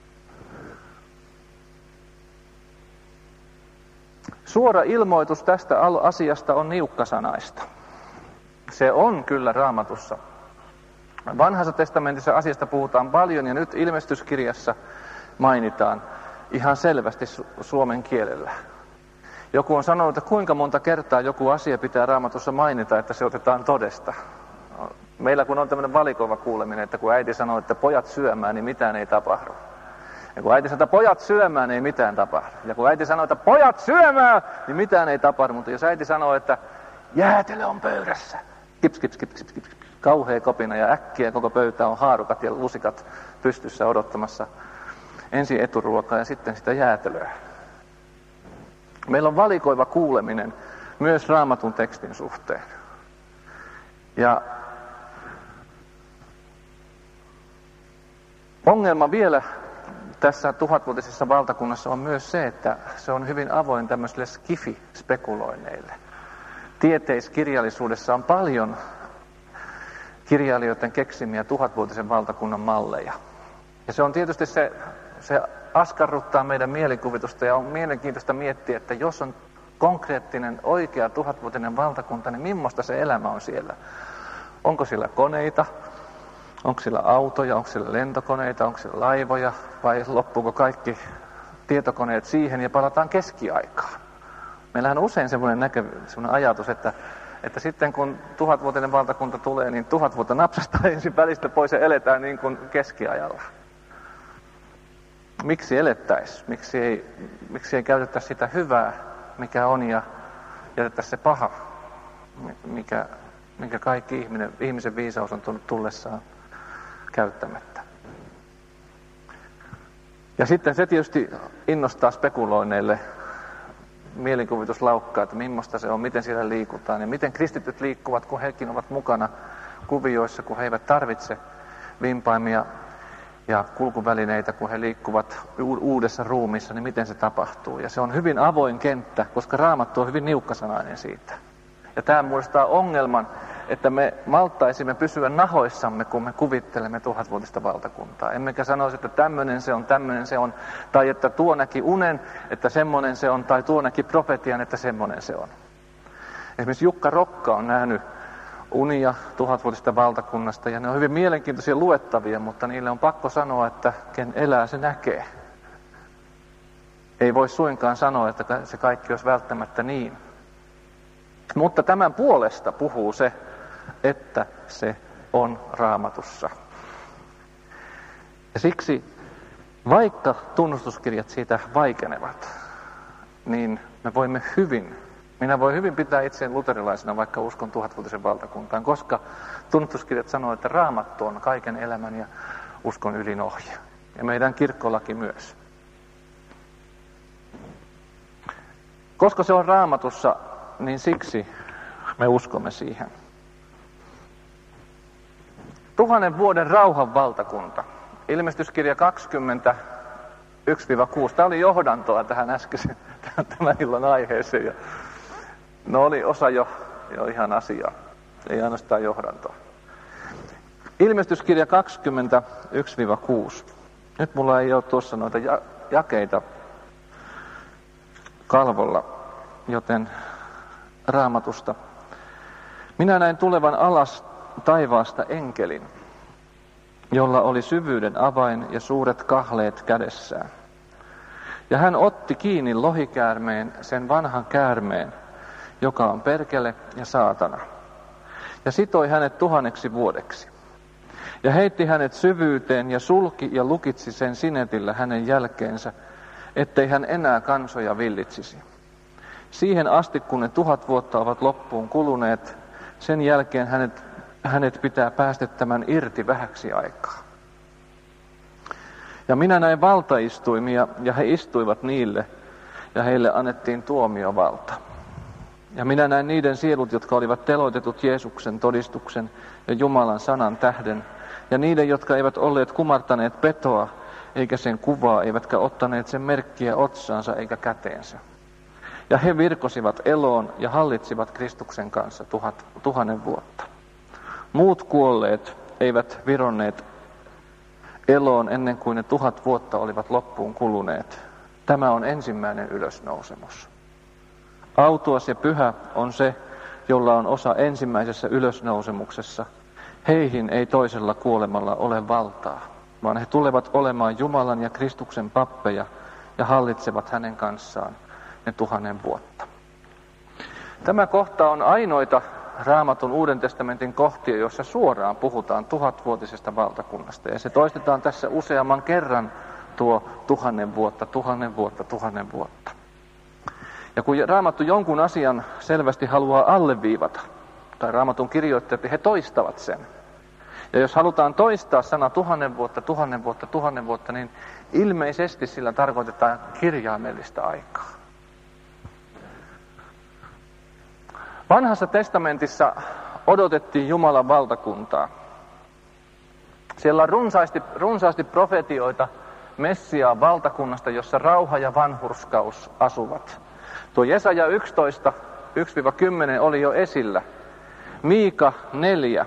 Suora ilmoitus tästä asiasta on niukkasanaista. Se on kyllä Raamatussa. Vanhassa testamentissa asiasta puhutaan paljon ja nyt ilmestyskirjassa mainitaan ihan selvästi su- suomen kielellä. Joku on sanonut, että kuinka monta kertaa joku asia pitää Raamatussa mainita, että se otetaan todesta. Meillä kun on tämmöinen valikoiva kuuleminen, että kun äiti sanoo, että pojat syömään, niin mitään ei tapahdu. Ja kun äiti sanoo, että pojat syömään, niin ei mitään tapahdu. Ja kun äiti sanoo, että pojat syömään, niin mitään ei tapahdu. Mutta jos äiti sanoo, että jäätelö on pöydässä, kips, kips, kips, kips, kips, kauhea kopina ja äkkiä koko pöytä on haarukat ja lusikat pystyssä odottamassa ensin eturuokaa ja sitten sitä jäätelöä. Meillä on valikoiva kuuleminen myös Raamatun tekstin suhteen. Ja ongelma vielä tässä tuhatvuotisessa valtakunnassa on myös se, että se on hyvin avoin tämmöisille skifi-spekuloinneille. Tieteiskirjallisuudessa on paljon kirjailijoiden keksimiä tuhatvuotisen valtakunnan malleja. Ja se on tietysti se, se askarruttaa meidän mielikuvitusta ja on mielenkiintoista miettiä, että jos on konkreettinen, oikea tuhatvuotinen valtakunta, niin millaista se elämä on siellä? Onko siellä koneita? Onko siellä autoja? Onko siellä lentokoneita? Onko siellä laivoja? Vai loppuuko kaikki tietokoneet siihen ja palataan keskiaikaan? Meillähän on usein semmoinen, näkö, semmoinen ajatus, että, että sitten kun tuhatvuotinen valtakunta tulee, niin tuhat vuotta napsastaa ensin välistä pois ja eletään niin kuin keskiajalla. Miksi elettäisiin? Miksi ei, miksi ei käytettäisi sitä hyvää, mikä on, ja jätettäisiin se paha, mikä, mikä kaikki ihminen, ihmisen viisaus on tullut tullessaan käyttämättä. Ja sitten se tietysti innostaa spekuloineille mielikuvituslaukkaa, että millaista se on, miten siellä liikutaan ja miten kristityt liikkuvat, kun hekin ovat mukana kuvioissa, kun he eivät tarvitse vimpaimia ja kulkuvälineitä, kun he liikkuvat uudessa ruumiissa, niin miten se tapahtuu. Ja se on hyvin avoin kenttä, koska Raamattu on hyvin niukkasanainen siitä. Ja tämä muodostaa ongelman, että me malttaisimme pysyä nahoissamme, kun me kuvittelemme tuhatvuotista valtakuntaa. Emmekä sanoisi, että tämmöinen se on, tämmöinen se on, tai että tuo näki unen, että semmoinen se on, tai tuo näki profetian, että semmoinen se on. Esimerkiksi Jukka Rokka on nähnyt unia tuhatvuotisesta valtakunnasta, ja ne on hyvin mielenkiintoisia luettavia, mutta niille on pakko sanoa, että ken elää, se näkee. Ei voi suinkaan sanoa, että se kaikki olisi välttämättä niin. Mutta tämän puolesta puhuu se, että se on Raamatussa. Ja siksi, vaikka tunnustuskirjat siitä vaikenevat, niin me voimme hyvin, minä voin hyvin pitää itseäni luterilaisena, vaikka uskon tuhatvuotisen valtakuntaan, koska tunnustuskirjat sanoo, että Raamattu on kaiken elämän ja uskon ylinohje. Ja meidän kirkkolaki myös. Koska se on Raamatussa, niin siksi me uskomme siihen. Tuhannen vuoden rauhan valtakunta. Ilmestyskirja kaksikymmentä, yksi kuusi. Tämä oli johdantoa tähän äskeiseen, tämän illan aiheeseen. Ja no oli osa jo, jo ihan asiaa, ei ainoastaan johdantoa. Ilmestyskirja kaksikymmentä, yksi kuusi. Nyt mulla ei ole tuossa noita jakeita kalvolla. joten Raamatusta. Minä näin tulevan alas taivaasta enkelin, jolla oli syvyyden avain ja suuret kahleet kädessään. Ja hän otti kiinni lohikäärmeen, sen vanhan käärmeen, joka on perkele ja saatana, ja sitoi hänet tuhanneksi vuodeksi. Ja heitti hänet syvyyteen ja sulki ja lukitsi sen sinetillä hänen jälkeensä, ettei hän enää kansoja villitsisi. Siihen asti, kun ne tuhat vuotta ovat loppuun kuluneet, sen jälkeen hänet, hänet pitää päästettämän irti vähäksi aikaa. Ja minä näin valtaistuimia, ja he istuivat niille, ja heille annettiin tuomiovalta. Ja minä näin niiden sielut, jotka olivat teloitetut Jeesuksen todistuksen ja Jumalan sanan tähden, ja niiden, jotka eivät olleet kumartaneet petoa, eikä sen kuvaa, eivätkä ottaneet sen merkkiä otsaansa eikä käteensä. Ja he virkosivat eloon ja hallitsivat Kristuksen kanssa tuhat, tuhannen vuotta. Muut kuolleet eivät vironneet eloon ennen kuin ne tuhat vuotta olivat loppuun kuluneet. Tämä on ensimmäinen ylösnousemus. Autuas ja pyhä on se, jolla on osa ensimmäisessä ylösnousemuksessa. Heihin ei toisella kuolemalla ole valtaa, vaan he tulevat olemaan Jumalan ja Kristuksen pappeja ja hallitsevat hänen kanssaan ne tuhannen vuotta. Tämä kohta on ainoita Raamatun Uuden testamentin kohtia, joissa suoraan puhutaan tuhatvuotisesta valtakunnasta. Ja se toistetaan tässä useamman kerran tuo tuhannen vuotta, tuhannen vuotta, tuhannen vuotta. Ja kun Raamattu jonkun asian selvästi haluaa alleviivata, tai Raamatun kirjoittajat, he toistavat sen. Ja jos halutaan toistaa sana tuhannen vuotta, tuhannen vuotta, tuhannen vuotta, niin ilmeisesti sillä tarkoitetaan kirjaimellista aikaa. Vanhassa testamentissa odotettiin Jumalan valtakuntaa. Siellä on runsaasti, runsaasti profetioita Messiaan valtakunnasta, jossa rauha ja vanhurskaus asuvat. Tuo Jesaja yksitoista, yksi kymmenen oli jo esillä. Miika neljä,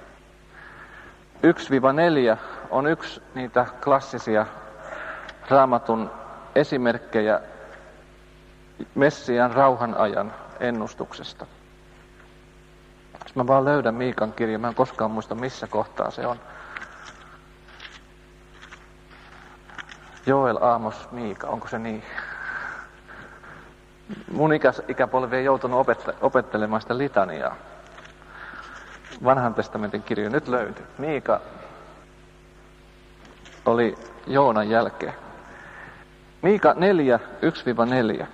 yksi neljä on yksi niitä klassisia Raamatun esimerkkejä Messiaan rauhan ajan ennustuksesta. Jos mä vaan löydän Miikan kirjan, mä en koskaan muista missä kohtaa se on. Joel, Aamos, Miika, onko se niin? Mun ikä, ikäpolvi ei joutunut opette- opettelemaan sitä litaniaa. Vanhan testamentin kirja nyt löytyy. Miika oli Joonan jälkeen. Miika neljä, yksi neljä.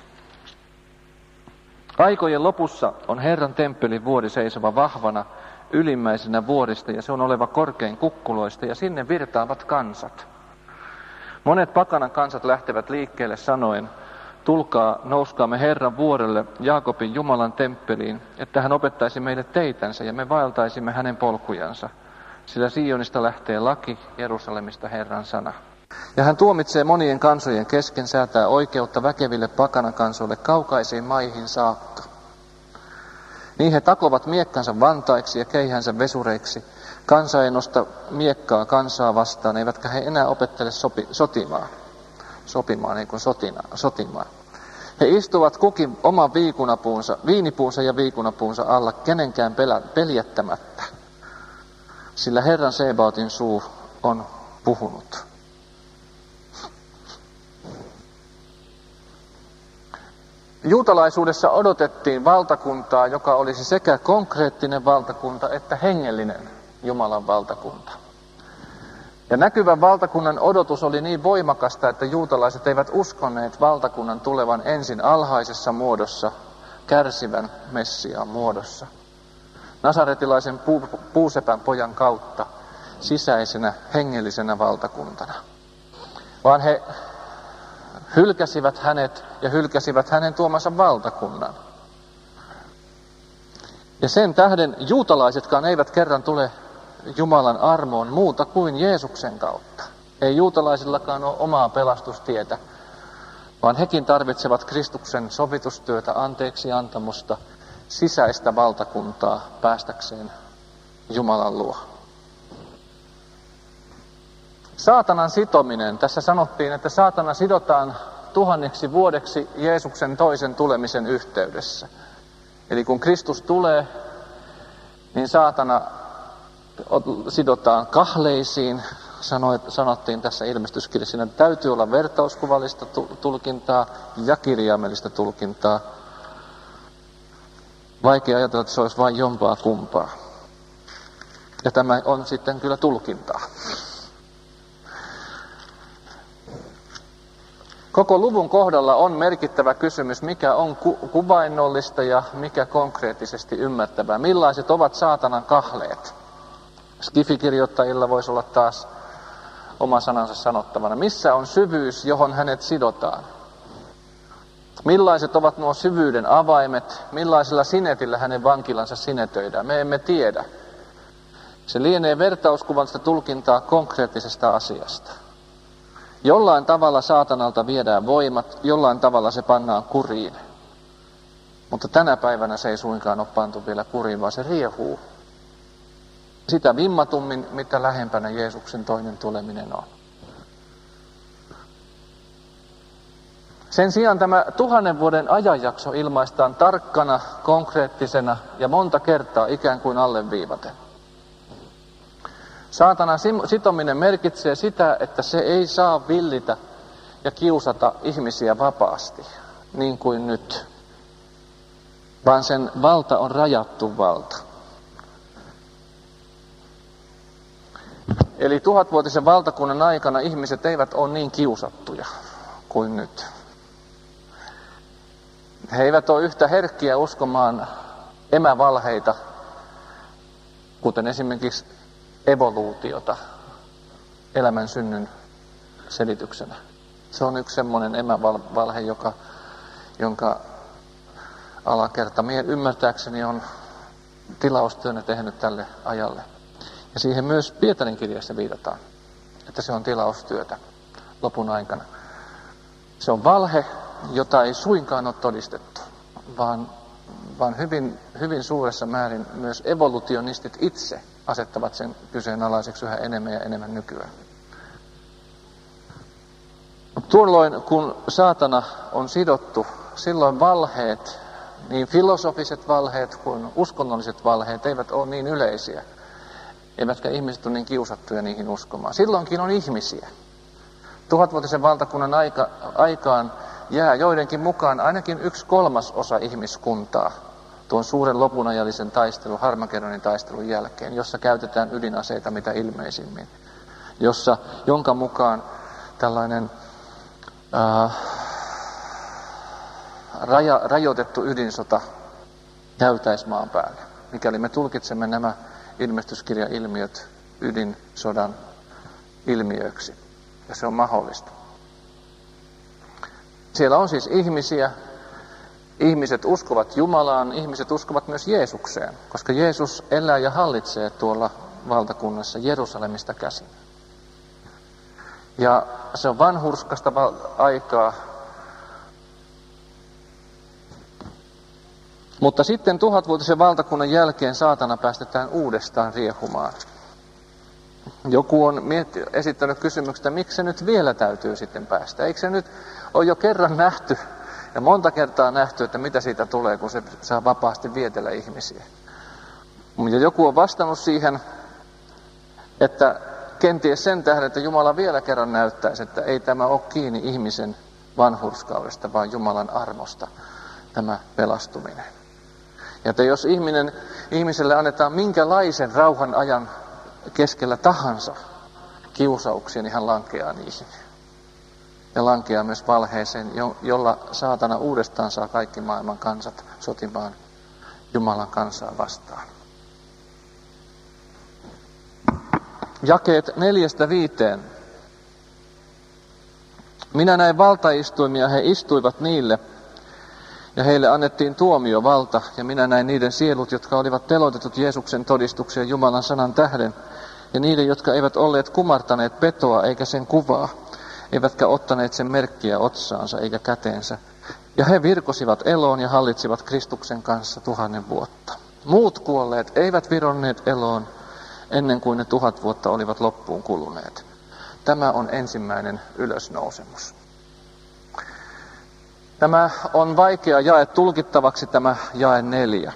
Aikojen lopussa on Herran temppelin vuori seisova vahvana ylimmäisenä vuorista, ja se on oleva korkein kukkuloista, ja sinne virtaavat kansat. Monet pakanan kansat lähtevät liikkeelle sanoen, tulkaa, nouskaamme Herran vuorelle, Jaakobin Jumalan temppeliin, että hän opettaisi meille teitänsä, ja me vaeltaisimme hänen polkujansa. Sillä Sionista lähtee laki, Jerusalemista Herran sana. Ja hän tuomitsee monien kansojen kesken, säätää oikeutta väkeville pakanakansoille kaukaisiin maihin saakka. Niin he takovat miekkansa vantaiksi ja keihänsä vesureiksi. Kansa ei nosta miekkaa kansaa vastaan, eivätkä he enää opettele sopi, sotimaan. Sopimaan niin kuin sotina, sotimaan. He istuvat kukin oman viikunapuunsa, viinipuunsa ja viikunapuunsa alla, kenenkään pelä, peljättämättä. Sillä Herran Sebaotin suu on puhunut. Juutalaisuudessa odotettiin valtakuntaa, joka olisi sekä konkreettinen valtakunta että hengellinen Jumalan valtakunta. Ja näkyvän valtakunnan odotus oli niin voimakasta, että juutalaiset eivät uskoneet valtakunnan tulevan ensin alhaisessa muodossa, kärsivän Messiaan muodossa. Nasaretilaisen puu, puusepän pojan kautta sisäisenä hengellisenä valtakuntana. Vaan he hylkäsivät hänet ja hylkäsivät hänen tuomansa valtakunnan. Ja sen tähden juutalaisetkaan eivät kerran tule Jumalan armoon muuta kuin Jeesuksen kautta. Ei juutalaisillakaan ole omaa pelastustietä, vaan hekin tarvitsevat Kristuksen sovitustyötä, anteeksi antamusta, sisäistä valtakuntaa päästäkseen Jumalan luo. Saatanan sitominen. Tässä sanottiin, että saatana sidotaan tuhanneksi vuodeksi Jeesuksen toisen tulemisen yhteydessä. Eli kun Kristus tulee, niin saatana sidotaan kahleisiin. Sanottiin tässä ilmestyskirjassa, että täytyy olla vertauskuvallista tulkintaa ja kirjaimellista tulkintaa. Vaikea ajatella, että se olisi vain jompaa kumpaa. Ja tämä on sitten kyllä tulkintaa. Koko luvun kohdalla on merkittävä kysymys, mikä on ku- kuvainnollista ja mikä konkreettisesti ymmärtävää. Millaiset ovat saatanan kahleet? Skifikirjoittajilla voisi olla taas oma sanansa sanottavana. Missä on syvyys, johon hänet sidotaan? Millaiset ovat nuo syvyyden avaimet? Millaisella sinetillä hänen vankilansa sinetöidään? Me emme tiedä. Se lienee vertauskuvallista tulkintaa konkreettisesta asiasta. Jollain tavalla saatanalta viedään voimat, jollain tavalla se pannaan kuriin. Mutta tänä päivänä se ei suinkaan ole pantu vielä kuriin, vaan se riehuu. Sitä vimmatummin, mitä lähempänä Jeesuksen toinen tuleminen on. Sen sijaan tämä tuhannen vuoden ajanjakso ilmaistaan tarkkana, konkreettisena ja monta kertaa ikään kuin alleviivaten. Saatanan sitominen merkitsee sitä, että se ei saa villitä ja kiusata ihmisiä vapaasti, niin kuin nyt, vaan sen valta on rajattu valta. Eli tuhatvuotisen valtakunnan aikana ihmiset eivät ole niin kiusattuja kuin nyt. He eivät ole yhtä herkkiä uskomaan emävalheita, kuten esimerkiksi evoluutiota elämän synnyn selityksenä. Se on yksi semmoinen emävalhe, joka, jonka alakerta minä ymmärtääkseni on tilaustyönä tehnyt tälle ajalle. Ja siihen myös Pietarin kirjassa viitataan, että se on tilaustyötä lopun aikana. Se on valhe, jota ei suinkaan ole todistettu, vaan, vaan hyvin, hyvin suuressa määrin myös evolutionistit itse asettavat sen kyseenalaiseksi yhä enemmän ja enemmän nykyään. Tuolloin, kun saatana on sidottu, silloin valheet, niin filosofiset valheet kuin uskonnolliset valheet eivät ole niin yleisiä. Eivätkä ihmiset ole niin kiusattuja niihin uskomaan. Silloinkin on ihmisiä. Tuhatvuotisen valtakunnan aika, aikaan jää joidenkin mukaan ainakin yksi kolmasosa ihmiskuntaa tuon suuren lopunajallisen taistelun, Harmagedonin taistelun jälkeen, jossa käytetään ydinaseita mitä ilmeisimmin. Jossa, jonka mukaan tällainen ää, raja, rajoitettu ydinsota käytäisi maan päälle. Mikäli me tulkitsemme nämä ilmestyskirjan ilmiöt ydinsodan ilmiöiksi. Ja se on mahdollista. Siellä on siis ihmisiä. Ihmiset uskovat Jumalaan, ihmiset uskovat myös Jeesukseen, koska Jeesus elää ja hallitsee tuolla valtakunnassa Jerusalemista käsin. Ja se on vanhurskasta aikaa. Mutta sitten tuhatvuotisen valtakunnan jälkeen saatana päästetään uudestaan riehumaan. Joku on mietti, esittänyt kysymyksen, että miksi se nyt vielä täytyy sitten päästä? Eikö se nyt ole jo kerran nähty ja monta kertaa nähty, että mitä siitä tulee, kun se saa vapaasti vietellä ihmisiä? Ja joku on vastannut siihen, että kenties sen tähden, että Jumala vielä kerran näyttäisi, että ei tämä ole kiinni ihmisen vanhurskaudesta, vaan Jumalan armosta tämä pelastuminen. Ja että jos ihminen, ihmiselle annetaan minkälaisen rauhan ajan keskellä tahansa kiusauksia, niin hän lankeaa niihin. Ja lankeaa myös valheeseen, jolla saatana uudestaan saa kaikki maailman kansat sotimaan Jumalan kansaa vastaan. Jakeet neljästä viiteen. Minä näin valtaistuimia, he istuivat niille, ja heille annettiin tuomiovalta, ja minä näin niiden sielut, jotka olivat teloitetut Jeesuksen todistuksen Jumalan sanan tähden, ja niiden, jotka eivät olleet kumartaneet petoa eikä sen kuvaa, eivätkä ottaneet sen merkkiä otsaansa eikä käteensä. Ja he virkosivat eloon ja hallitsivat Kristuksen kanssa tuhannen vuotta. Muut kuolleet eivät vironneet eloon ennen kuin ne tuhat vuotta olivat loppuun kuluneet. Tämä on ensimmäinen ylösnousemus. Tämä on vaikea jae tulkittavaksi, tämä jae neljä.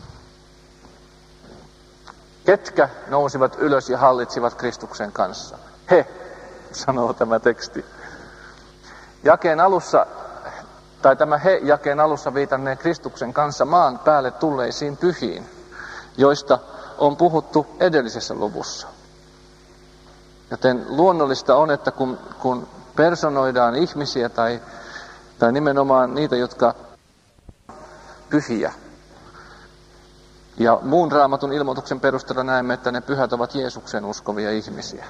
Ketkä nousivat ylös ja hallitsivat Kristuksen kanssa? He, sanoo tämä teksti. Jakeen alussa, tai tämä he jakeen alussa viitannee Kristuksen kanssa maan päälle tulleisiin pyhiin, joista on puhuttu edellisessä luvussa. Joten luonnollista on, että kun, kun personoidaan ihmisiä tai, tai nimenomaan niitä, jotka pyhiä, ja muun Raamatun ilmoituksen perusteella näemme, että ne pyhät ovat Jeesuksen uskovia ihmisiä.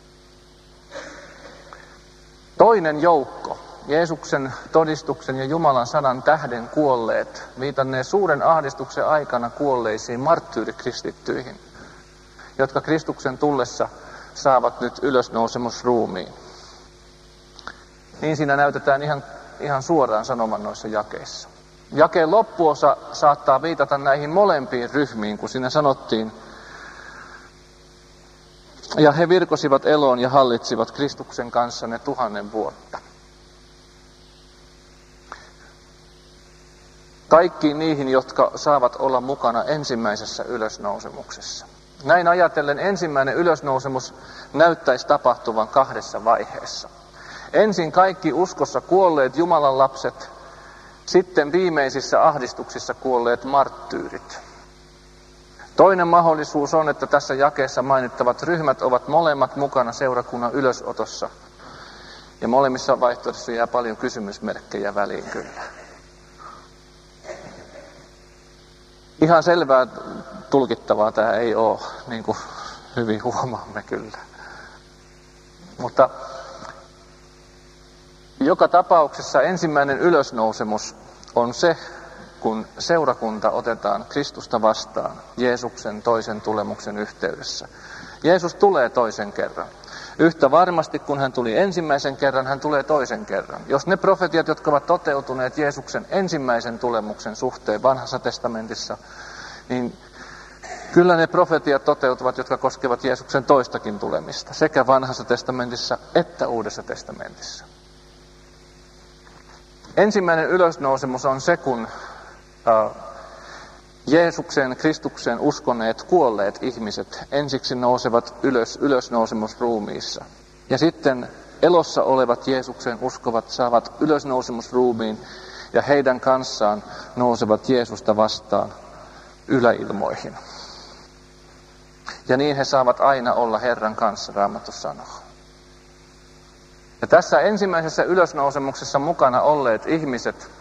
Toinen joukko, Jeesuksen todistuksen ja Jumalan sanan tähden kuolleet, viitannee suuren ahdistuksen aikana kuolleisiin marttyyrikristittyihin, jotka Kristuksen tullessa saavat nyt ylösnousemusruumiin. Niin siinä näytetään ihan, ihan suoraan sanoman noissa jakeissa. Jakeen loppuosa saattaa viitata näihin molempiin ryhmiin, kun siinä sanottiin, ja he virkosivat eloon ja hallitsivat Kristuksen kanssa ne tuhannen vuotta. Kaikkiin niihin, jotka saavat olla mukana ensimmäisessä ylösnousemuksessa. Näin ajatellen ensimmäinen ylösnousemus näyttäisi tapahtuvan kahdessa vaiheessa. Ensin kaikki uskossa kuolleet Jumalan lapset, sitten viimeisissä ahdistuksissa kuolleet marttyyrit. Toinen mahdollisuus on, että tässä jakeessa mainittavat ryhmät ovat molemmat mukana seurakunnan ylösotossa. Ja molemmissa vaihtoehdoissa jää paljon kysymysmerkkejä väliin kyllä. Ihan selvää tulkittavaa tämä ei ole, niin kuin hyvin huomaamme kyllä. Mutta joka tapauksessa ensimmäinen ylösnousemus on se, kun seurakunta otetaan Kristusta vastaan Jeesuksen toisen tulemuksen yhteydessä. Jeesus tulee toisen kerran. Yhtä varmasti, kun hän tuli ensimmäisen kerran, hän tulee toisen kerran. Jos ne profetiat, jotka ovat toteutuneet Jeesuksen ensimmäisen tulemuksen suhteen vanhassa testamentissa, niin kyllä ne profetiat toteutuvat, jotka koskevat Jeesuksen toistakin tulemista, sekä vanhassa testamentissa että uudessa testamentissa. Ensimmäinen ylösnousemus on se, kun uh, Jeesuksen, Kristuksen uskoneet, kuolleet ihmiset ensiksi nousevat ylös ylösnousemusruumiissa. Ja sitten elossa olevat Jeesuksen uskovat saavat ylösnousemusruumiin ja heidän kanssaan nousevat Jeesusta vastaan yläilmoihin. Ja niin he saavat aina olla Herran kanssa, Raamattu sanoo. Ja tässä ensimmäisessä ylösnousemuksessa mukana olleet ihmiset,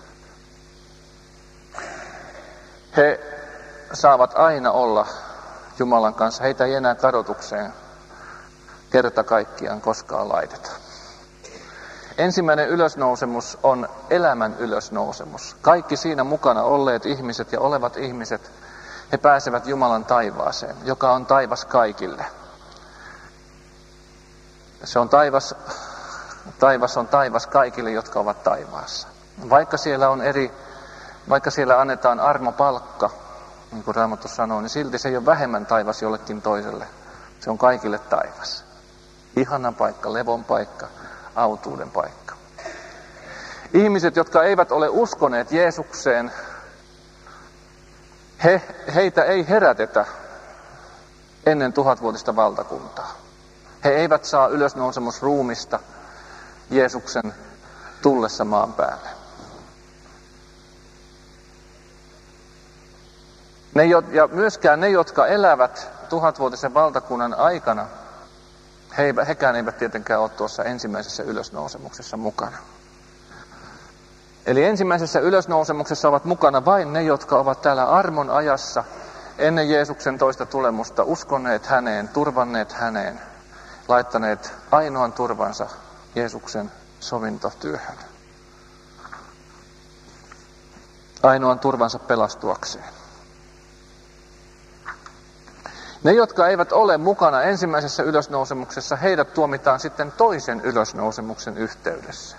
he saavat aina olla Jumalan kanssa. Heitä ei enää kadotukseen kerta kaikkiaan koskaan laiteta. Ensimmäinen ylösnousemus on elämän ylösnousemus. Kaikki siinä mukana olleet ihmiset ja olevat ihmiset, he pääsevät Jumalan taivaaseen, joka on taivas kaikille. Se on taivas, taivas on taivas kaikille, jotka ovat taivaassa. Vaikka siellä on eri, vaikka siellä annetaan armopalkka, niin kuin Raamattu sanoo, niin silti se ei ole vähemmän taivas jollekin toiselle. Se on kaikille taivas. Ihana paikka, levon paikka, autuuden paikka. Ihmiset, jotka eivät ole uskoneet Jeesukseen, he, heitä ei herätetä ennen tuhatvuotista valtakuntaa. He eivät saa ylösnousemusruumista Jeesuksen tullessa maan päälle. Ne, ja myöskään ne, jotka elävät tuhatvuotisen valtakunnan aikana, he, hekään eivät tietenkään ole tuossa ensimmäisessä ylösnousemuksessa mukana. Eli ensimmäisessä ylösnousemuksessa ovat mukana vain ne, jotka ovat täällä armon ajassa ennen Jeesuksen toista tulemusta uskoneet häneen, turvanneet häneen, laittaneet ainoan turvansa Jeesuksen sovintotyöhön. Ainoan turvansa pelastuakseen. Ne, jotka eivät ole mukana ensimmäisessä ylösnousemuksessa, heidät tuomitaan sitten toisen ylösnousemuksen yhteydessä.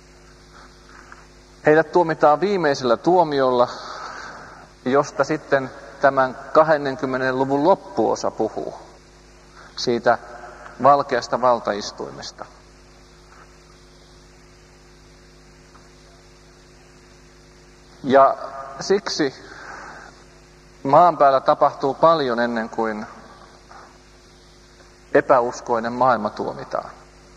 Heidät tuomitaan viimeisellä tuomiolla, josta sitten tämän kahdenkymmenen luvun loppuosa puhuu. Siitä valkeasta valtaistuimesta. Ja siksi maan päällä tapahtuu paljon ennen kuin epäuskoinen maailma tuomitaan.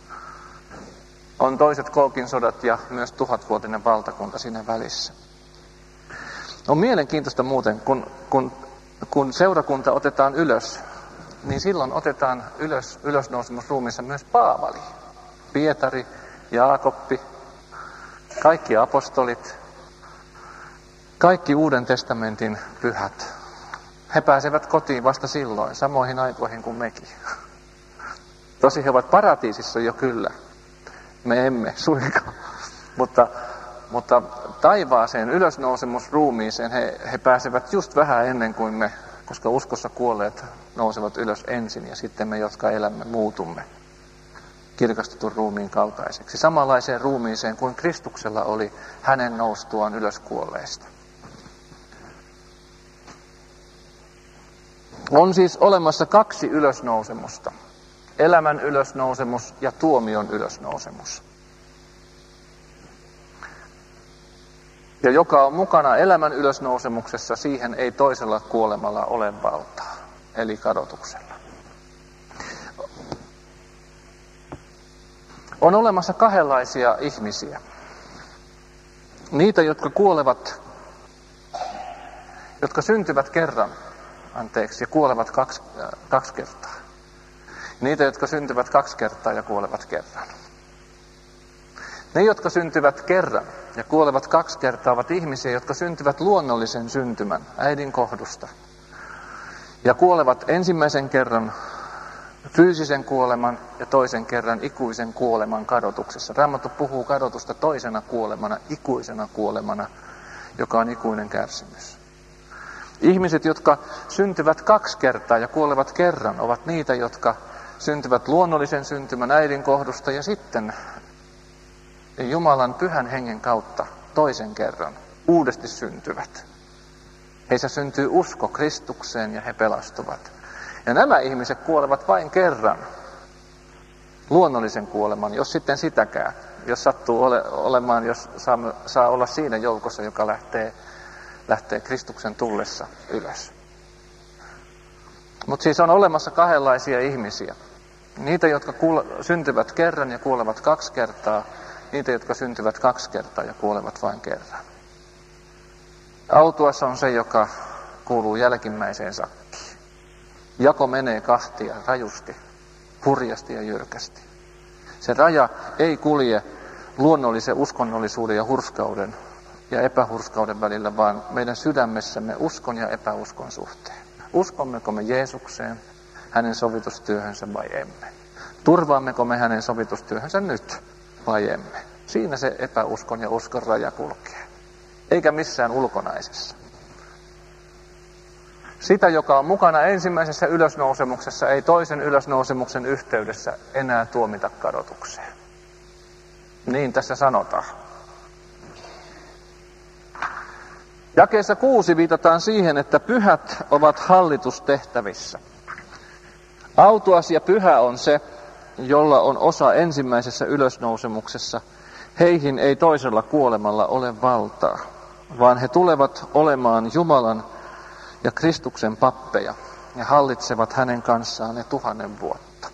On toiset Kolkin sodat ja myös tuhatvuotinen valtakunta siinä välissä. On mielenkiintoista muuten, kun, kun, kun seurakunta otetaan ylös, niin silloin otetaan ylös ylösnousemusruumiissa myös Paavali, Pietari, Jaakoppi, kaikki apostolit, kaikki Uuden testamentin pyhät. He pääsevät kotiin vasta silloin, samoihin aikoihin kuin mekin. Tosi he ovat paratiisissa jo kyllä. Me emme suinkaan. Mutta, mutta taivaaseen, ylösnousemusruumiiseen he, he pääsevät just vähän ennen kuin me, koska uskossa kuolleet nousevat ylös ensin ja sitten me, jotka elämme, muutumme kirkastetun ruumiin kaltaiseksi. Samanlaiseen ruumiiseen kuin Kristuksella oli hänen noustuaan ylös kuolleista. On siis olemassa kaksi ylösnousemusta. Elämän ylösnousemus ja tuomion ylösnousemus. Ja joka on mukana elämän ylösnousemuksessa, siihen ei toisella kuolemalla ole valtaa, eli kadotuksella. On olemassa kahdenlaisia ihmisiä. Niitä, jotka kuolevat, jotka syntyvät kerran, anteeksi, ja kuolevat kaksi, äh, kaksi kertaa. Niitä, jotka syntyvät kaksi kertaa ja kuolevat kerran. Ne, jotka syntyvät kerran ja kuolevat kaksi kertaa, ovat ihmisiä, jotka syntyvät luonnollisen syntymän äidin kohdusta. Ja kuolevat ensimmäisen kerran fyysisen kuoleman ja toisen kerran ikuisen kuoleman kadotuksessa. Raamattu puhuu kadotusta toisena kuolemana, ikuisena kuolemana, joka on ikuinen kärsimys. Ihmiset, jotka syntyvät kaksi kertaa ja kuolevat kerran, ovat niitä, jotka syntyvät luonnollisen syntymän äidin kohdusta ja sitten Jumalan pyhän hengen kautta toisen kerran uudesti syntyvät. Heissä syntyy usko Kristukseen ja he pelastuvat. Ja nämä ihmiset kuolevat vain kerran luonnollisen kuoleman, jos sitten sitäkään. Jos sattuu ole, olemaan, jos saa, saa olla siinä joukossa, joka lähtee, lähtee Kristuksen tullessa ylös. Mutta siis on olemassa kahdenlaisia ihmisiä. Niitä, jotka kuule- syntyvät kerran ja kuolevat kaksi kertaa. Niitä, jotka syntyvät kaksi kertaa ja kuolevat vain kerran. Autuassa on se, joka kuuluu jälkimmäiseen sakkiin. Jako menee kahtia rajusti, hurjasti ja jyrkästi. Se raja ei kulje luonnollisen uskonnollisuuden ja hurskauden ja epähurskauden välillä, vaan meidän sydämessämme uskon ja epäuskon suhteen. Uskommeko me Jeesukseen, hänen sovitustyöhönsä vai emme? Turvaammeko me hänen sovitustyöhönsä nyt vai emme? Siinä se epäuskon ja uskon raja kulkee. Eikä missään ulkonaisessa. Sitä, joka on mukana ensimmäisessä ylösnousemuksessa, ei toisen ylösnousemuksen yhteydessä enää tuomita kadotukseen. Niin tässä sanotaan. Jakeessa kuusi viitataan siihen, että pyhät ovat hallitustehtävissä. Autuas ja pyhä on se, jolla on osa ensimmäisessä ylösnousemuksessa. Heihin ei toisella kuolemalla ole valtaa, vaan he tulevat olemaan Jumalan ja Kristuksen pappeja ja hallitsevat hänen kanssaan ne tuhannen vuotta.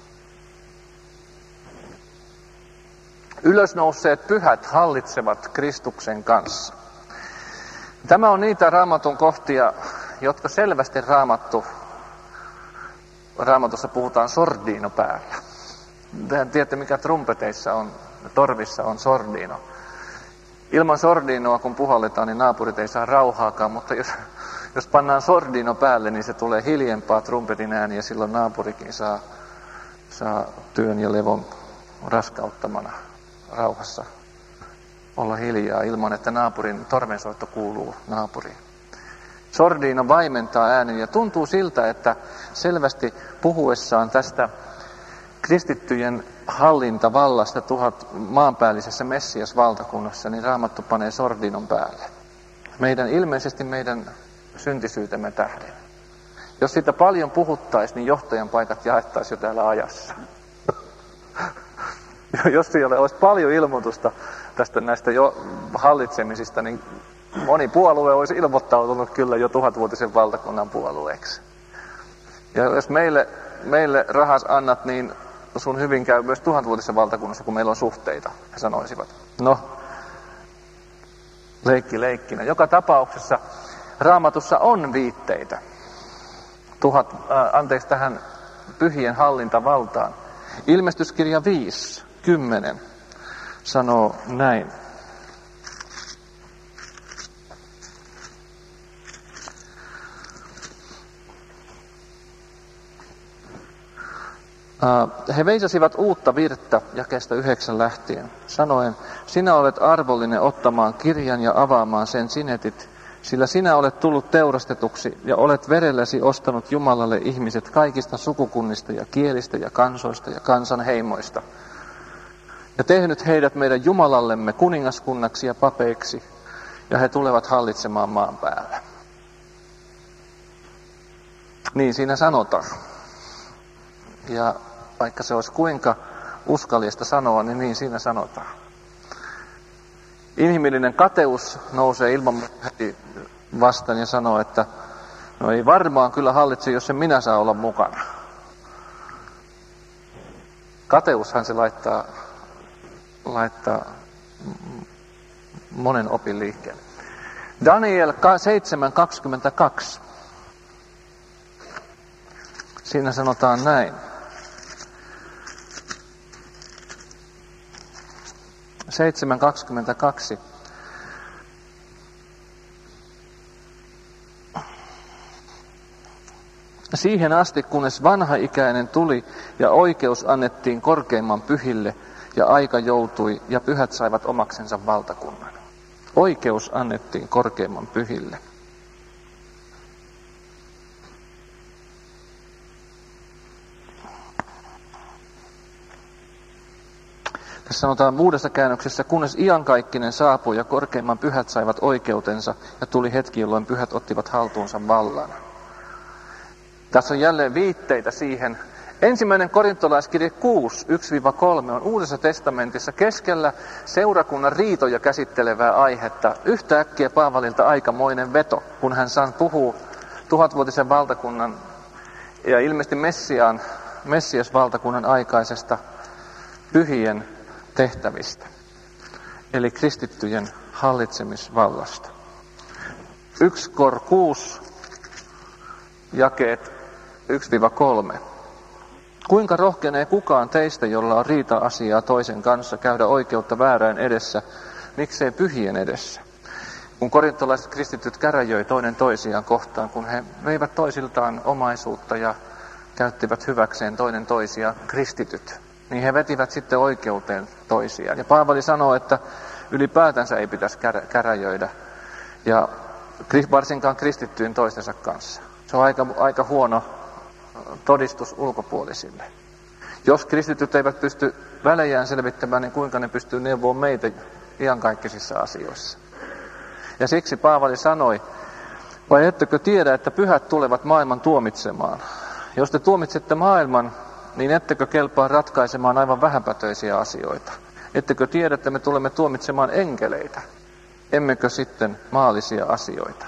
Ylösnousseet pyhät hallitsevat Kristuksen kanssa. Tämä on niitä Raamatun kohtia, jotka selvästi Raamattu, Raamatussa puhutaan sordiino päällä. Tehän tiedätte, mikä trumpeteissa on, torvissa on sordiino. Ilman sordiinoa, kun puhalletaan, niin naapurit ei saa rauhaakaan, mutta jos, jos pannaan sordiino päälle, niin se tulee hiljempaa trumpetin ääni, ja silloin naapurikin saa, saa työn ja levon raskauttamana rauhassa olla hiljaa ilman, että naapurin torvensoitto kuuluu naapuriin. Sordiino vaimentaa äänen ja tuntuu siltä, että selvästi puhuessaan tästä kristittyjen hallintavallasta tuhat maanpäällisessä Messias-valtakunnassa, niin Raamattu panee sordinon päälle. Meidän, ilmeisesti meidän syntisyytemme tähden. Jos siitä paljon puhuttaisiin, niin johtajan paikat jaettaisiin jo täällä ajassa. Jos siellä olisi paljon ilmoitusta tästä näistä jo hallitsemisista, niin Moni puolue olisi ilmoittautunut kyllä jo tuhatvuotisen valtakunnan puolueeksi. Ja jos meille, meille rahas annat, niin sun hyvin käy myös tuhatvuotisessa valtakunnassa, kun meillä on suhteita, he sanoisivat. No, leikki leikkinä. Joka tapauksessa Raamatussa on viitteitä tuhat, äh, anteeksi, tähän pyhien hallintavaltaan. Ilmestyskirja viisi, kymmenen sanoo näin. He veisasivat uutta virttä jakeesta yhdeksän lähtien, sanoen, sinä olet arvollinen ottamaan kirjan ja avaamaan sen sinetit, sillä sinä olet tullut teurastetuksi ja olet verelläsi ostanut Jumalalle ihmiset kaikista sukukunnista ja kielistä ja kansoista ja kansanheimoista. Ja tehnyt heidät meidän Jumalallemme kuningaskunnaksi ja papeiksi, ja he tulevat hallitsemaan maan päällä. Niin siinä sanotaan. Ja vaikka se olisi kuinka uskallista sanoa, niin niin siinä sanotaan. Inhimillinen kateus nousee ilman heti vastaan ja sanoo, että no ei varmaan kyllä hallitse, jos en minä saa olla mukana. Kateushan se laittaa, laittaa monen opin liikkeelle. Daniel seitsemän kaksikymmentäkaksi. Siinä sanotaan näin. seitsemän kaksikymmentäkaksi. Siihen asti, kunnes vanhaikäinen tuli ja oikeus annettiin korkeimman pyhille ja aika joutui ja pyhät saivat omaksensa valtakunnan. Oikeus annettiin korkeimman pyhille. Tässä sanotaan uudessa käännöksessä, kunnes iankaikkinen saapui ja korkeimman pyhät saivat oikeutensa ja tuli hetki, jolloin pyhät ottivat haltuunsa vallan. Tässä on jälleen viitteitä siihen. Ensimmäinen korintolaiskirje kuusi, yksi kolme on Uudessa testamentissa keskellä seurakunnan riitoja käsittelevää aihetta. Yhtäkkiä Paavalilta aikamoinen veto, kun hän puhuu tuhatvuotisen valtakunnan ja ilmeisesti Messiaan, Messias-valtakunnan aikaisesta pyhien tehtävistä, eli kristittyjen hallitsemisvallasta. yksi kor kuusi, jakeet yksi kolme. Kuinka rohkenee kukaan teistä, jolla on riita-asiaa toisen kanssa, käydä oikeutta väärään edessä, miksei pyhien edessä? Kun korintolaiset kristityt käräjöi toinen toisiaan kohtaan, kun he veivät toisiltaan omaisuutta ja käyttivät hyväkseen toinen toisiaan kristityt, niin he vetivät sitten oikeuteen toisiaan. Ja Paavali sanoo, että ylipäätänsä ei pitäisi käräjöidä, ja varsinkaan kristittyjen toistensa kanssa. Se on aika, aika huono todistus ulkopuolisille. Jos kristityt eivät pysty välejään selvittämään, niin kuinka ne pystyy neuvomaan meitä iankaikkisissa asioissa. Ja siksi Paavali sanoi, vai ettekö tiedä, että pyhät tulevat maailman tuomitsemaan? Jos te tuomitsette maailman, niin ettekö kelpaa ratkaisemaan aivan vähäpätöisiä asioita? Ettekö tiedä, että me tulemme tuomitsemaan enkeleitä? Emmekö sitten maallisia asioita?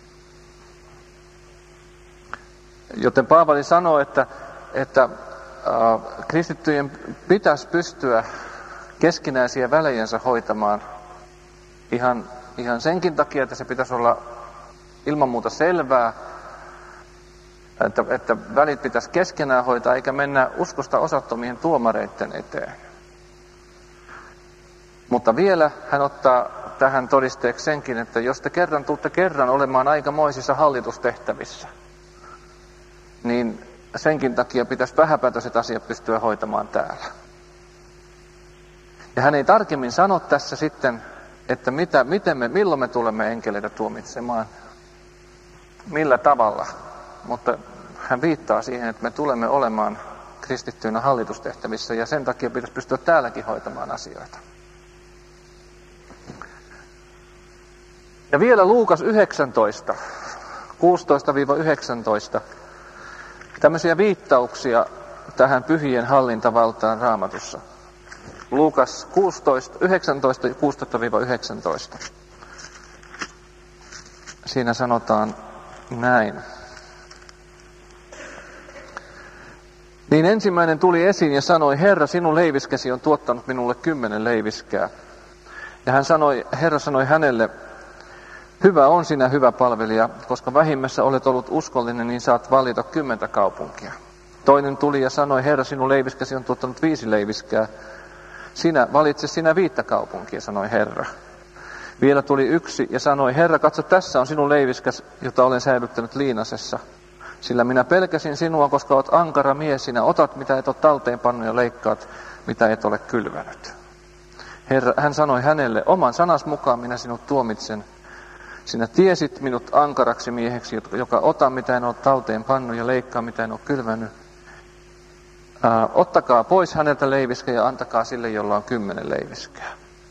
Joten Paavali sanoo, että, että äh, kristittyjen pitäisi pystyä keskinäisiä välejensä hoitamaan ihan, ihan senkin takia, että se pitäisi olla ilman muuta selvää, Että, että välit pitäisi keskenään hoitaa, eikä mennä uskosta osattomien tuomareiden eteen. Mutta vielä hän ottaa tähän todisteeksi senkin, että jos te kerran tuutte kerran olemaan aikamoisissa hallitustehtävissä, niin senkin takia pitäisi vähäpätöiset asiat pystyä hoitamaan täällä. Ja hän ei tarkemmin sano tässä sitten, että mitä, miten me, milloin me tulemme enkeleitä tuomitsemaan, millä tavalla. Mutta hän viittaa siihen, että me tulemme olemaan kristittyinä hallitustehtävissä ja sen takia pitäisi pystyä täälläkin hoitamaan asioita. Ja vielä Luukas yhdeksäntoista, kuusitoista yhdeksäntoista, tämmöisiä viittauksia tähän pyhien hallintavaltaan Raamatussa. Luukas kuusitoista, yhdeksäntoista, kuusitoista yhdeksäntoista. siinä sanotaan näin. Niin ensimmäinen tuli esiin ja sanoi, Herra, sinun leiviskäsi on tuottanut minulle kymmenen leiviskää. Ja hän sanoi, Herra sanoi hänelle, hyvä on sinä hyvä palvelija, koska vähimmässä olet ollut uskollinen, niin saat valita kymmentä kaupunkia. Toinen tuli ja sanoi, Herra, sinun leiviskäsi on tuottanut viisi leiviskää. Sinä, valitse sinä viittä kaupunkia, sanoi Herra. Vielä tuli yksi ja sanoi, Herra, katso, tässä on sinun leiviskäs, jota olen säilyttänyt liinasessa. Sillä minä pelkäsin sinua, koska olet ankara mies, sinä otat, mitä et ole talteen pannut ja leikkaat, mitä et ole kylvänyt. Herra, hän sanoi hänelle, oman sanas mukaan minä sinut tuomitsen. Sinä tiesit minut ankaraksi mieheksi, joka ota, mitä en ole talteen pannut ja leikkaa, mitä en ole kylvänyt. Ää, ottakaa pois häneltä leiviskä ja antakaa sille, jolla on kymmenen leiviskää.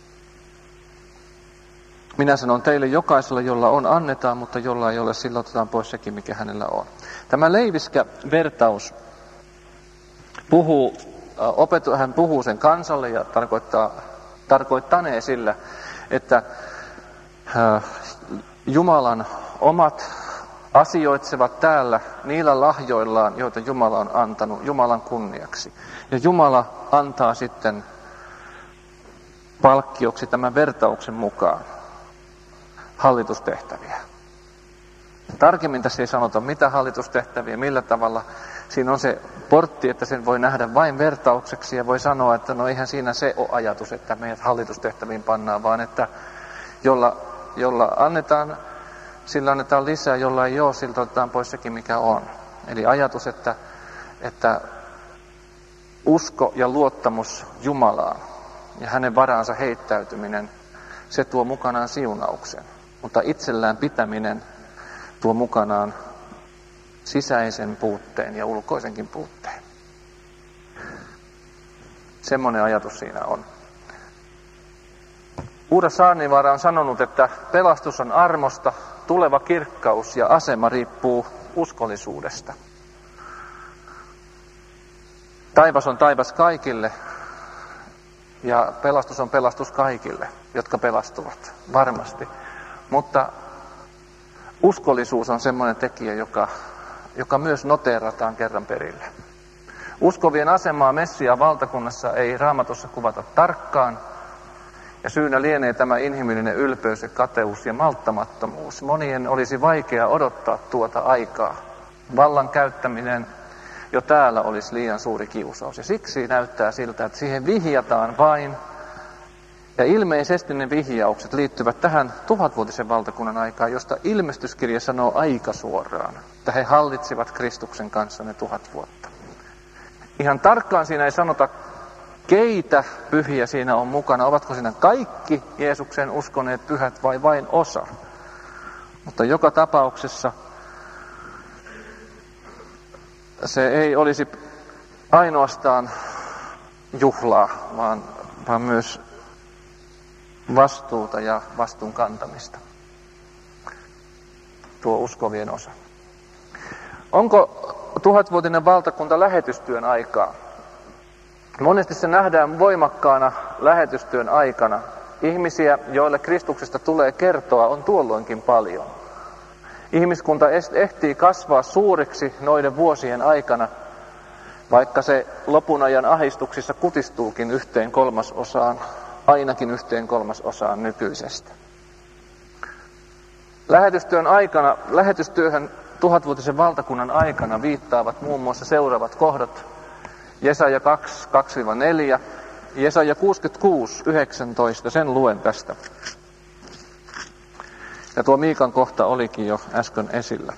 Minä sanon teille, jokaisella, jolla on, annetaan, mutta jolla ei ole, sillä otetaan pois sekin, mikä hänellä on. Tämä leiviskä-vertaus puhuu, opetu, hän puhuu sen kansalle ja tarkoittaa, tarkoittanee sillä, että äh, Jumalan omat asioitsevat täällä niillä lahjoillaan, joita Jumala on antanut Jumalan kunniaksi. Ja Jumala antaa sitten palkkioksi tämän vertauksen mukaan hallitustehtäviä. Tarkemmin tässä ei sanota, mitä hallitustehtäviä, millä tavalla. Siinä on se portti, että sen voi nähdä vain vertaukseksi ja voi sanoa, että no eihän siinä se ole ajatus, että meidät hallitustehtäviin pannaan, vaan että jolla, jolla annetaan, sillä annetaan lisää, jolla ei ole, siltä otetaan pois sekin, mikä on. Eli ajatus, että, että usko ja luottamus Jumalaan ja hänen varaansa heittäytyminen, se tuo mukanaan siunauksen. Mutta itsellään pitäminen tuo mukanaan sisäisen puutteen ja ulkoisenkin puutteen. Semmoinen ajatus siinä on. Uura Saarnivaara on sanonut, että pelastus on armosta, tuleva kirkkaus ja asema riippuu uskollisuudesta. Taivas on taivas kaikille ja pelastus on pelastus kaikille, jotka pelastuvat, varmasti. Mutta uskollisuus on semmoinen tekijä, joka, joka myös noteerataan kerran perille. Uskovien asemaa Messiaan valtakunnassa ei Raamatussa kuvata tarkkaan, ja syynä lienee tämä inhimillinen ylpeys ja kateus ja malttamattomuus. Monien olisi vaikea odottaa tuota aikaa. Vallan käyttäminen jo täällä olisi liian suuri kiusaus, ja siksi näyttää siltä, että siihen vihjataan vain. Ja ilmeisesti ne vihjaukset liittyvät tähän tuhatvuotisen valtakunnan aikaan, josta ilmestyskirja sanoo aika suoraan, että he hallitsivat Kristuksen kanssa ne tuhat vuotta. Ihan tarkkaan siinä ei sanota, keitä pyhiä siinä on mukana, ovatko siinä kaikki Jeesukseen uskoneet pyhät vai vain osa. Mutta joka tapauksessa se ei olisi ainoastaan juhlaa, vaan, vaan myös vastuuta ja vastuun kantamista. Tuo uskovien osa. Onko tuhatvuotinen valtakunta lähetystyön aikaa? Monesti se nähdään voimakkaana lähetystyön aikana. Ihmisiä, joille Kristuksesta tulee kertoa, on tuolloinkin paljon. Ihmiskunta ehtii kasvaa suureksi noiden vuosien aikana, vaikka se lopun ajan ahdistuksissa kutistuukin yhteen kolmasosaan, ainakin yhteen kolmasosaan nykyisestä. Lähetystyön aikana, lähetystyöhön tuhatvuotisen valtakunnan aikana viittaavat muun muassa seuraavat kohdat. Jesaja kaksi, kaksi neljä, Jesaja kuusikymmentäkuusi, yhdeksäntoista, sen luen tästä. Ja tuo Miikan kohta olikin jo äsken esillä.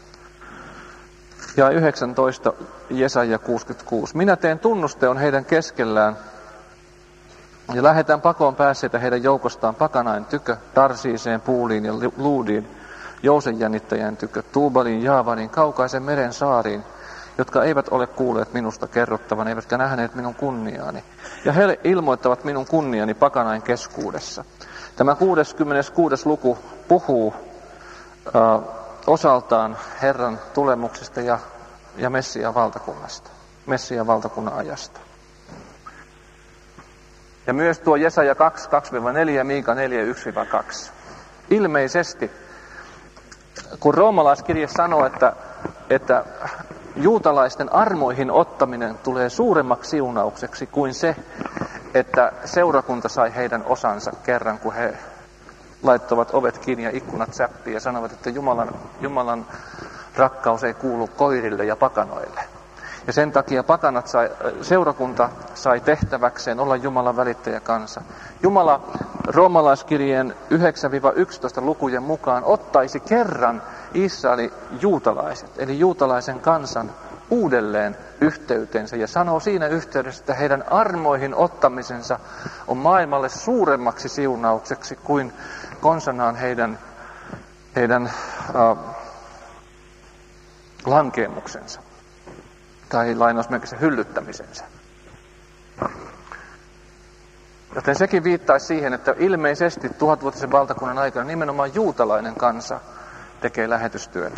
Ja yhdeksäntoista, Jesaja kuusikymmentäkuusi. Minä teen tunnusteon heidän keskellään ja lähetän pakoon päässeitä heidän joukostaan Pakanain tykö, Tarsiiseen, Puuliin ja Luudiin, Jousenjännittäjän tykö, Tuubaliin, Jaavaniin, kaukaisen meren saariin, jotka eivät ole kuulleet minusta kerrottavan, eivätkä nähneet minun kunniaani. Ja he ilmoittavat minun kunniani Pakanain keskuudessa. Tämä kuudeskymmeneskuudes luku puhuu äh, osaltaan Herran tulemuksesta ja, ja Messiaan valtakunnasta, Messiaan valtakunnan ajasta. Ja myös tuo Jesaja kaksi, kaksi neljä ja Miika neljä, yksi kaksi. Ilmeisesti Kun roomalaiskirje sanoo, että, että juutalaisten armoihin ottaminen tulee suuremmaksi siunaukseksi kuin se, että seurakunta sai heidän osansa kerran, kun he laittavat ovet kiinni ja ikkunat säppiin ja sanovat, että Jumalan, Jumalan rakkaus ei kuulu koirille ja pakanoille. Ja sen takia pakanat sai, seurakunta sai tehtäväkseen olla Jumalan välittäjäkansa. Jumala roomalaiskirjeen yhdeksän yksitoista lukujen mukaan ottaisi kerran Israelin juutalaiset, eli juutalaisen kansan uudelleen yhteytensä ja sanoo siinä yhteydessä, että heidän armoihin ottamisensa on maailmalle suuremmaksi siunaukseksi kuin konsanaan heidän, heidän äh, lankeemuksensa tai lainausmerkissä hyllyttämisensä. Joten sekin viittaisi siihen, että ilmeisesti tuhatvuotisen valtakunnan aikana nimenomaan juutalainen kansa tekee lähetystyötä.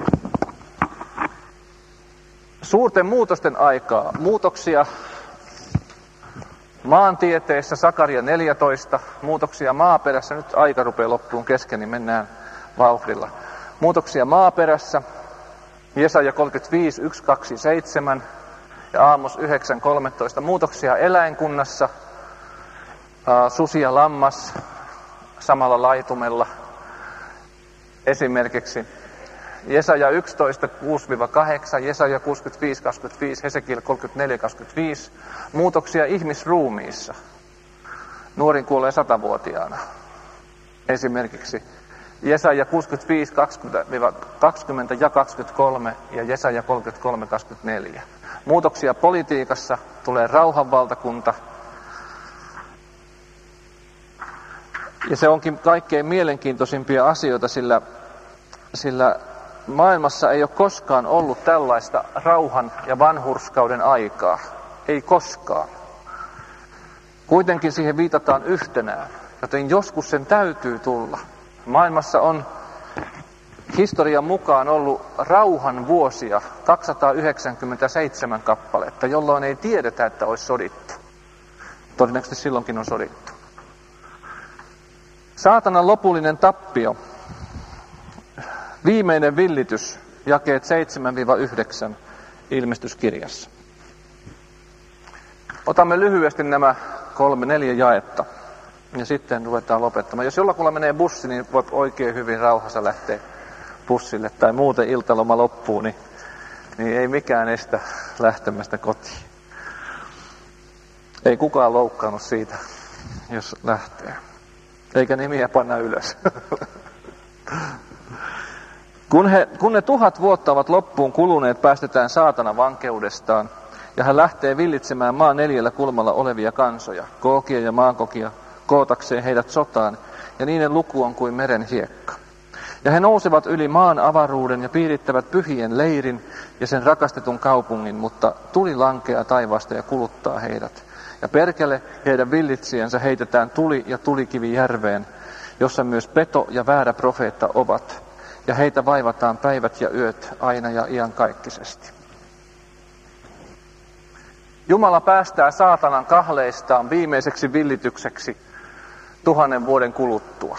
Suurten muutosten aikaa. Muutoksia maantieteessä, Sakaria neljätoista. Muutoksia maaperässä. Nyt aika rupeaa loppuun kesken, niin mennään vauhdilla. Muutoksia maaperässä. Jesaja kolmekymmentäviisi, yksi, kaksi, seitsemän ja Aamos yhdeksän, kolmetoista. Muutoksia eläinkunnassa. Susi ja lammas samalla laitumella. Esimerkiksi Jesaja yksitoista, kuusi kahdeksan, Jesaja kuusikymmentäviisi, kaksikymmentäviisi, Hesekiel kolmekymmentäneljä, kaksikymmentäviisi. Muutoksia ihmisruumiissa. Nuorin kuolee satavuotiaana. Esimerkiksi Jesaja kuusikymmentäviisi, kaksikymmentä ja kaksikymmentäkolme ja Jesaja kolmekymmentäkolme, kaksikymmentäneljä. Muutoksia politiikassa, tulee rauhanvaltakunta. Ja se onkin kaikkein mielenkiintoisimpia asioita, sillä, sillä maailmassa ei ole koskaan ollut tällaista rauhan ja vanhurskauden aikaa. Ei koskaan. Kuitenkin siihen viitataan yhtenään, joten joskus sen täytyy tulla. Maailmassa on historian mukaan ollut rauhan vuosia kaksisataayhdeksänkymmentäseitsemän kappaletta, jolloin ei tiedetä, että olisi sodittu. Todennäköisesti silloinkin on sodittu. Saatanan lopullinen tappio. Viimeinen villitys, jakeet seitsemän yhdeksän ilmestyskirjassa. Otamme lyhyesti nämä kolme, neljä jaetta ja sitten ruvetaan lopettamaan. Jos jollakulla menee bussi, niin voi oikein hyvin rauhassa lähteä bussille tai muuten iltaloma loppuu, niin, niin ei mikään estä lähtemästä kotiin. Ei kukaan loukkaannut siitä, jos lähtee. Eikä nimiä panna ylös. Kun, he, kun ne tuhat vuotta ovat loppuun kuluneet, päästetään saatana vankeudestaan, ja hän lähtee villitsemään maan neljällä kulmalla olevia kansoja, Googia ja Maagogia, kootakseen heidät sotaan, ja niiden luku on kuin meren hiekka. Ja he nousevat yli maan avaruuden ja piirittävät pyhien leirin ja sen rakastetun kaupungin, mutta tuli lankeaa taivaasta ja kuluttaa heidät. Ja perkele heidän villitsijänsä heitetään tuli ja tulikivi järveen, jossa myös peto ja väärä profeetta ovat, ja heitä vaivataan päivät ja yöt aina ja iankaikkisesti. Jumala päästää saatanan kahleistaan viimeiseksi villitykseksi tuhannen vuoden kuluttua.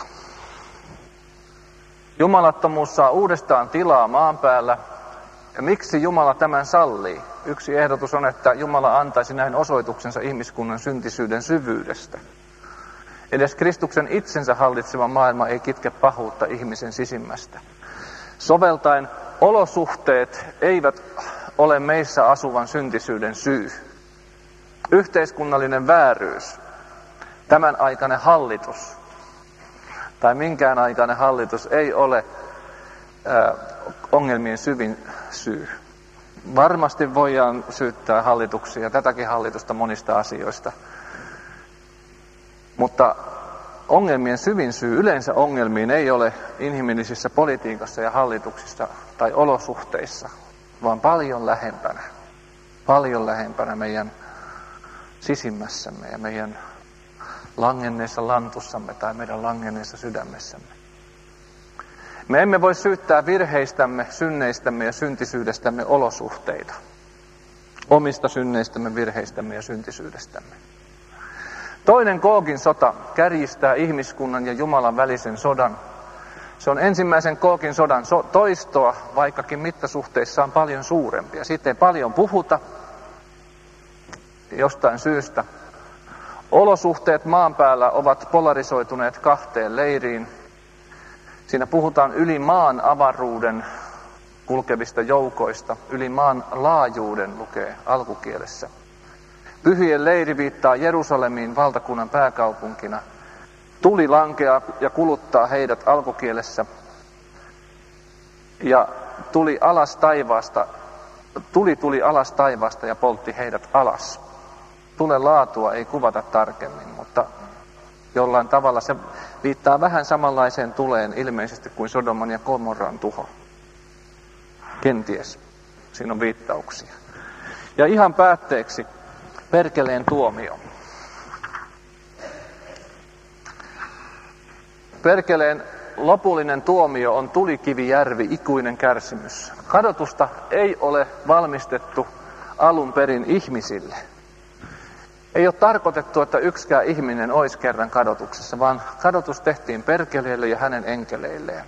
Jumalattomuus saa uudestaan tilaa maan päällä. Ja miksi Jumala tämän sallii? Yksi ehdotus on, että Jumala antaisi näin osoituksensa ihmiskunnan syntisyyden syvyydestä. Edes Kristuksen itsensä hallitseva maailma ei kitke pahuutta ihmisen sisimmästä. Soveltaen olosuhteet eivät ole meissä asuvan syntisyyden syy. Yhteiskunnallinen vääryys, tämän aikainen hallitus tai minkään aikainen hallitus ei ole äh, ongelmien syvin syy. Varmasti voidaan syyttää hallituksia, tätäkin hallitusta monista asioista. Mutta ongelmien syvin syy, yleensä ongelmiin ei ole inhimillisissä politiikassa ja hallituksissa tai olosuhteissa, vaan paljon lähempänä. Paljon lähempänä meidän sisimmässämme ja meidän langenneessa lantussamme tai meidän langenneessa sydämessämme. Me emme voi syyttää virheistämme, synneistämme ja syntisyydestämme olosuhteita. Omista synneistämme, virheistämme ja syntisyydestämme. Toinen Googin sota kärjistää ihmiskunnan ja Jumalan välisen sodan. Se on ensimmäisen Googin sodan toistoa, vaikkakin mittasuhteissaan paljon suurempia. Siitä ei paljon puhuta jostain syystä. Olosuhteet maan päällä ovat polarisoituneet kahteen leiriin. Siinä puhutaan yli maan avaruuden kulkevista joukoista, yli maan laajuuden lukee alkukielessä. Pyhien leiri viittaa Jerusalemiin valtakunnan pääkaupunkina. Tuli lankeaa ja kuluttaa heidät alkukielessä. Ja tuli alas taivaasta, tuli tuli alas taivaasta ja poltti heidät alas. Tulen laatua ei kuvata tarkemmin, mutta jollain tavalla se viittaa vähän samanlaiseen tuleen ilmeisesti kuin Sodoman ja Gomorran tuho. Kenties. Siinä on viittauksia. Ja ihan päätteeksi perkeleen tuomio. Perkeleen lopullinen tuomio on tulikivijärvi, ikuinen kärsimys. Kadotusta ei ole valmistettu alun perin ihmisille. Ei ole tarkoitettu, että yksikään ihminen olisi kerran kadotuksessa, vaan kadotus tehtiin perkeleelle ja hänen enkeleilleen.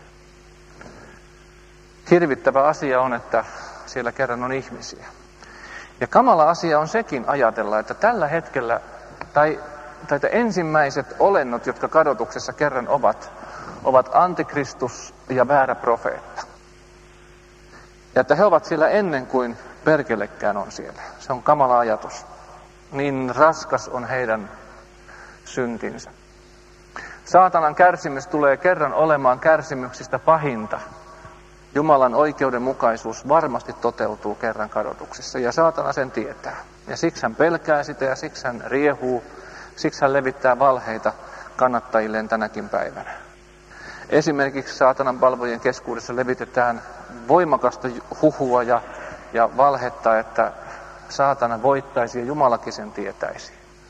Hirvittävä asia on, että siellä kerran on ihmisiä. Ja kamala asia on sekin ajatella, että tällä hetkellä, tai, tai ensimmäiset olennot, jotka kadotuksessa kerran ovat, ovat antikristus ja väärä profeetta. Ja että he ovat siellä ennen kuin perkelekään on siellä. Se on kamala ajatus. Niin raskas on heidän syntinsä. Saatanan kärsimys tulee kerran olemaan kärsimyksistä pahinta. Jumalan oikeudenmukaisuus varmasti toteutuu kerran kadotuksessa, ja saatana sen tietää. Ja siksi hän pelkää sitä, ja siksi hän riehuu, siksi hän levittää valheita kannattajilleen tänäkin päivänä. Esimerkiksi saatanan palvojien keskuudessa levitetään voimakasta huhua ja, ja valhetta, että saatana voittaisi ja Jumalakin sen tietäisi.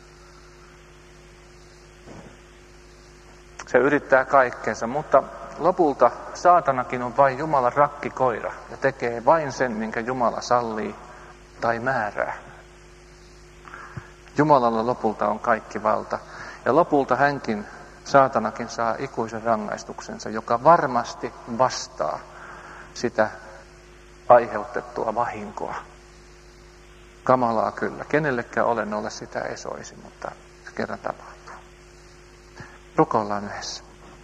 Se yrittää kaikkeensa, mutta lopulta saatanakin on vain Jumalan rakkikoira ja tekee vain sen, minkä Jumala sallii tai määrää. Jumalalla lopulta on kaikki valta. Ja lopulta hänkin, saatanakin, saa ikuisen rangaistuksensa, joka varmasti vastaa sitä aiheutettua vahinkoa. Kamalaa kyllä. Kenellekään olennolle sitä ei soisi, mutta se kerran tapahtuu. Rukoillaan yhdessä.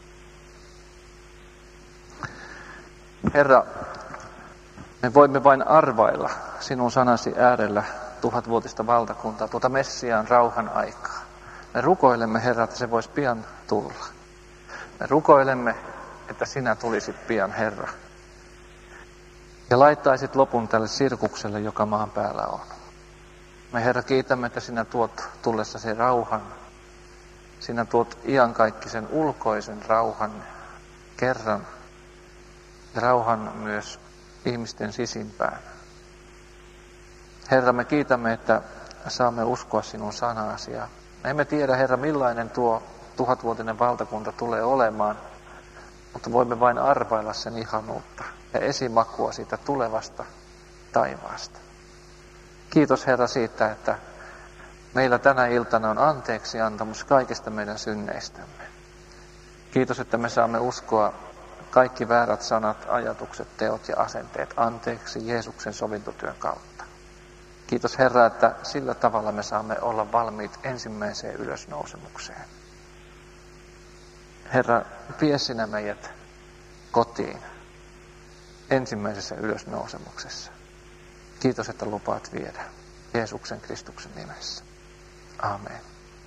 Herra, me voimme vain arvailla sinun sanasi äärellä tuhatvuotista valtakuntaa, tuota Messiaan rauhan aikaa. Me rukoilemme, Herra, että se voisi pian tulla. Me rukoilemme, että sinä tulisit pian, Herra. Ja laittaisit lopun tälle sirkukselle, joka maan päällä on. Me, Herra, kiitämme, että sinä tuot tullessasi rauhan. Sinä tuot iankaikkisen ulkoisen rauhan kerran. Ja rauhan myös ihmisten sisimpään. Herra, me kiitämme, että saamme uskoa sinun sanasi. Me emme tiedä, Herra, millainen tuo tuhatvuotinen valtakunta tulee olemaan, mutta voimme vain arvailla sen ihanuutta ja esimakua siitä tulevasta taivaasta. Kiitos, Herra, siitä, että meillä tänä iltana on anteeksi antamus kaikista meidän synneistämme. Kiitos, että me saamme uskoa kaikki väärät sanat, ajatukset, teot ja asenteet anteeksi Jeesuksen sovintotyön kautta. Kiitos, Herra, että sillä tavalla me saamme olla valmiit ensimmäiseen ylösnousemukseen. Herra, vie sinä meidät kotiin ensimmäisessä ylösnousemuksessa. Kiitos, että lupaat viedä Jeesuksen Kristuksen nimessä. Aamen.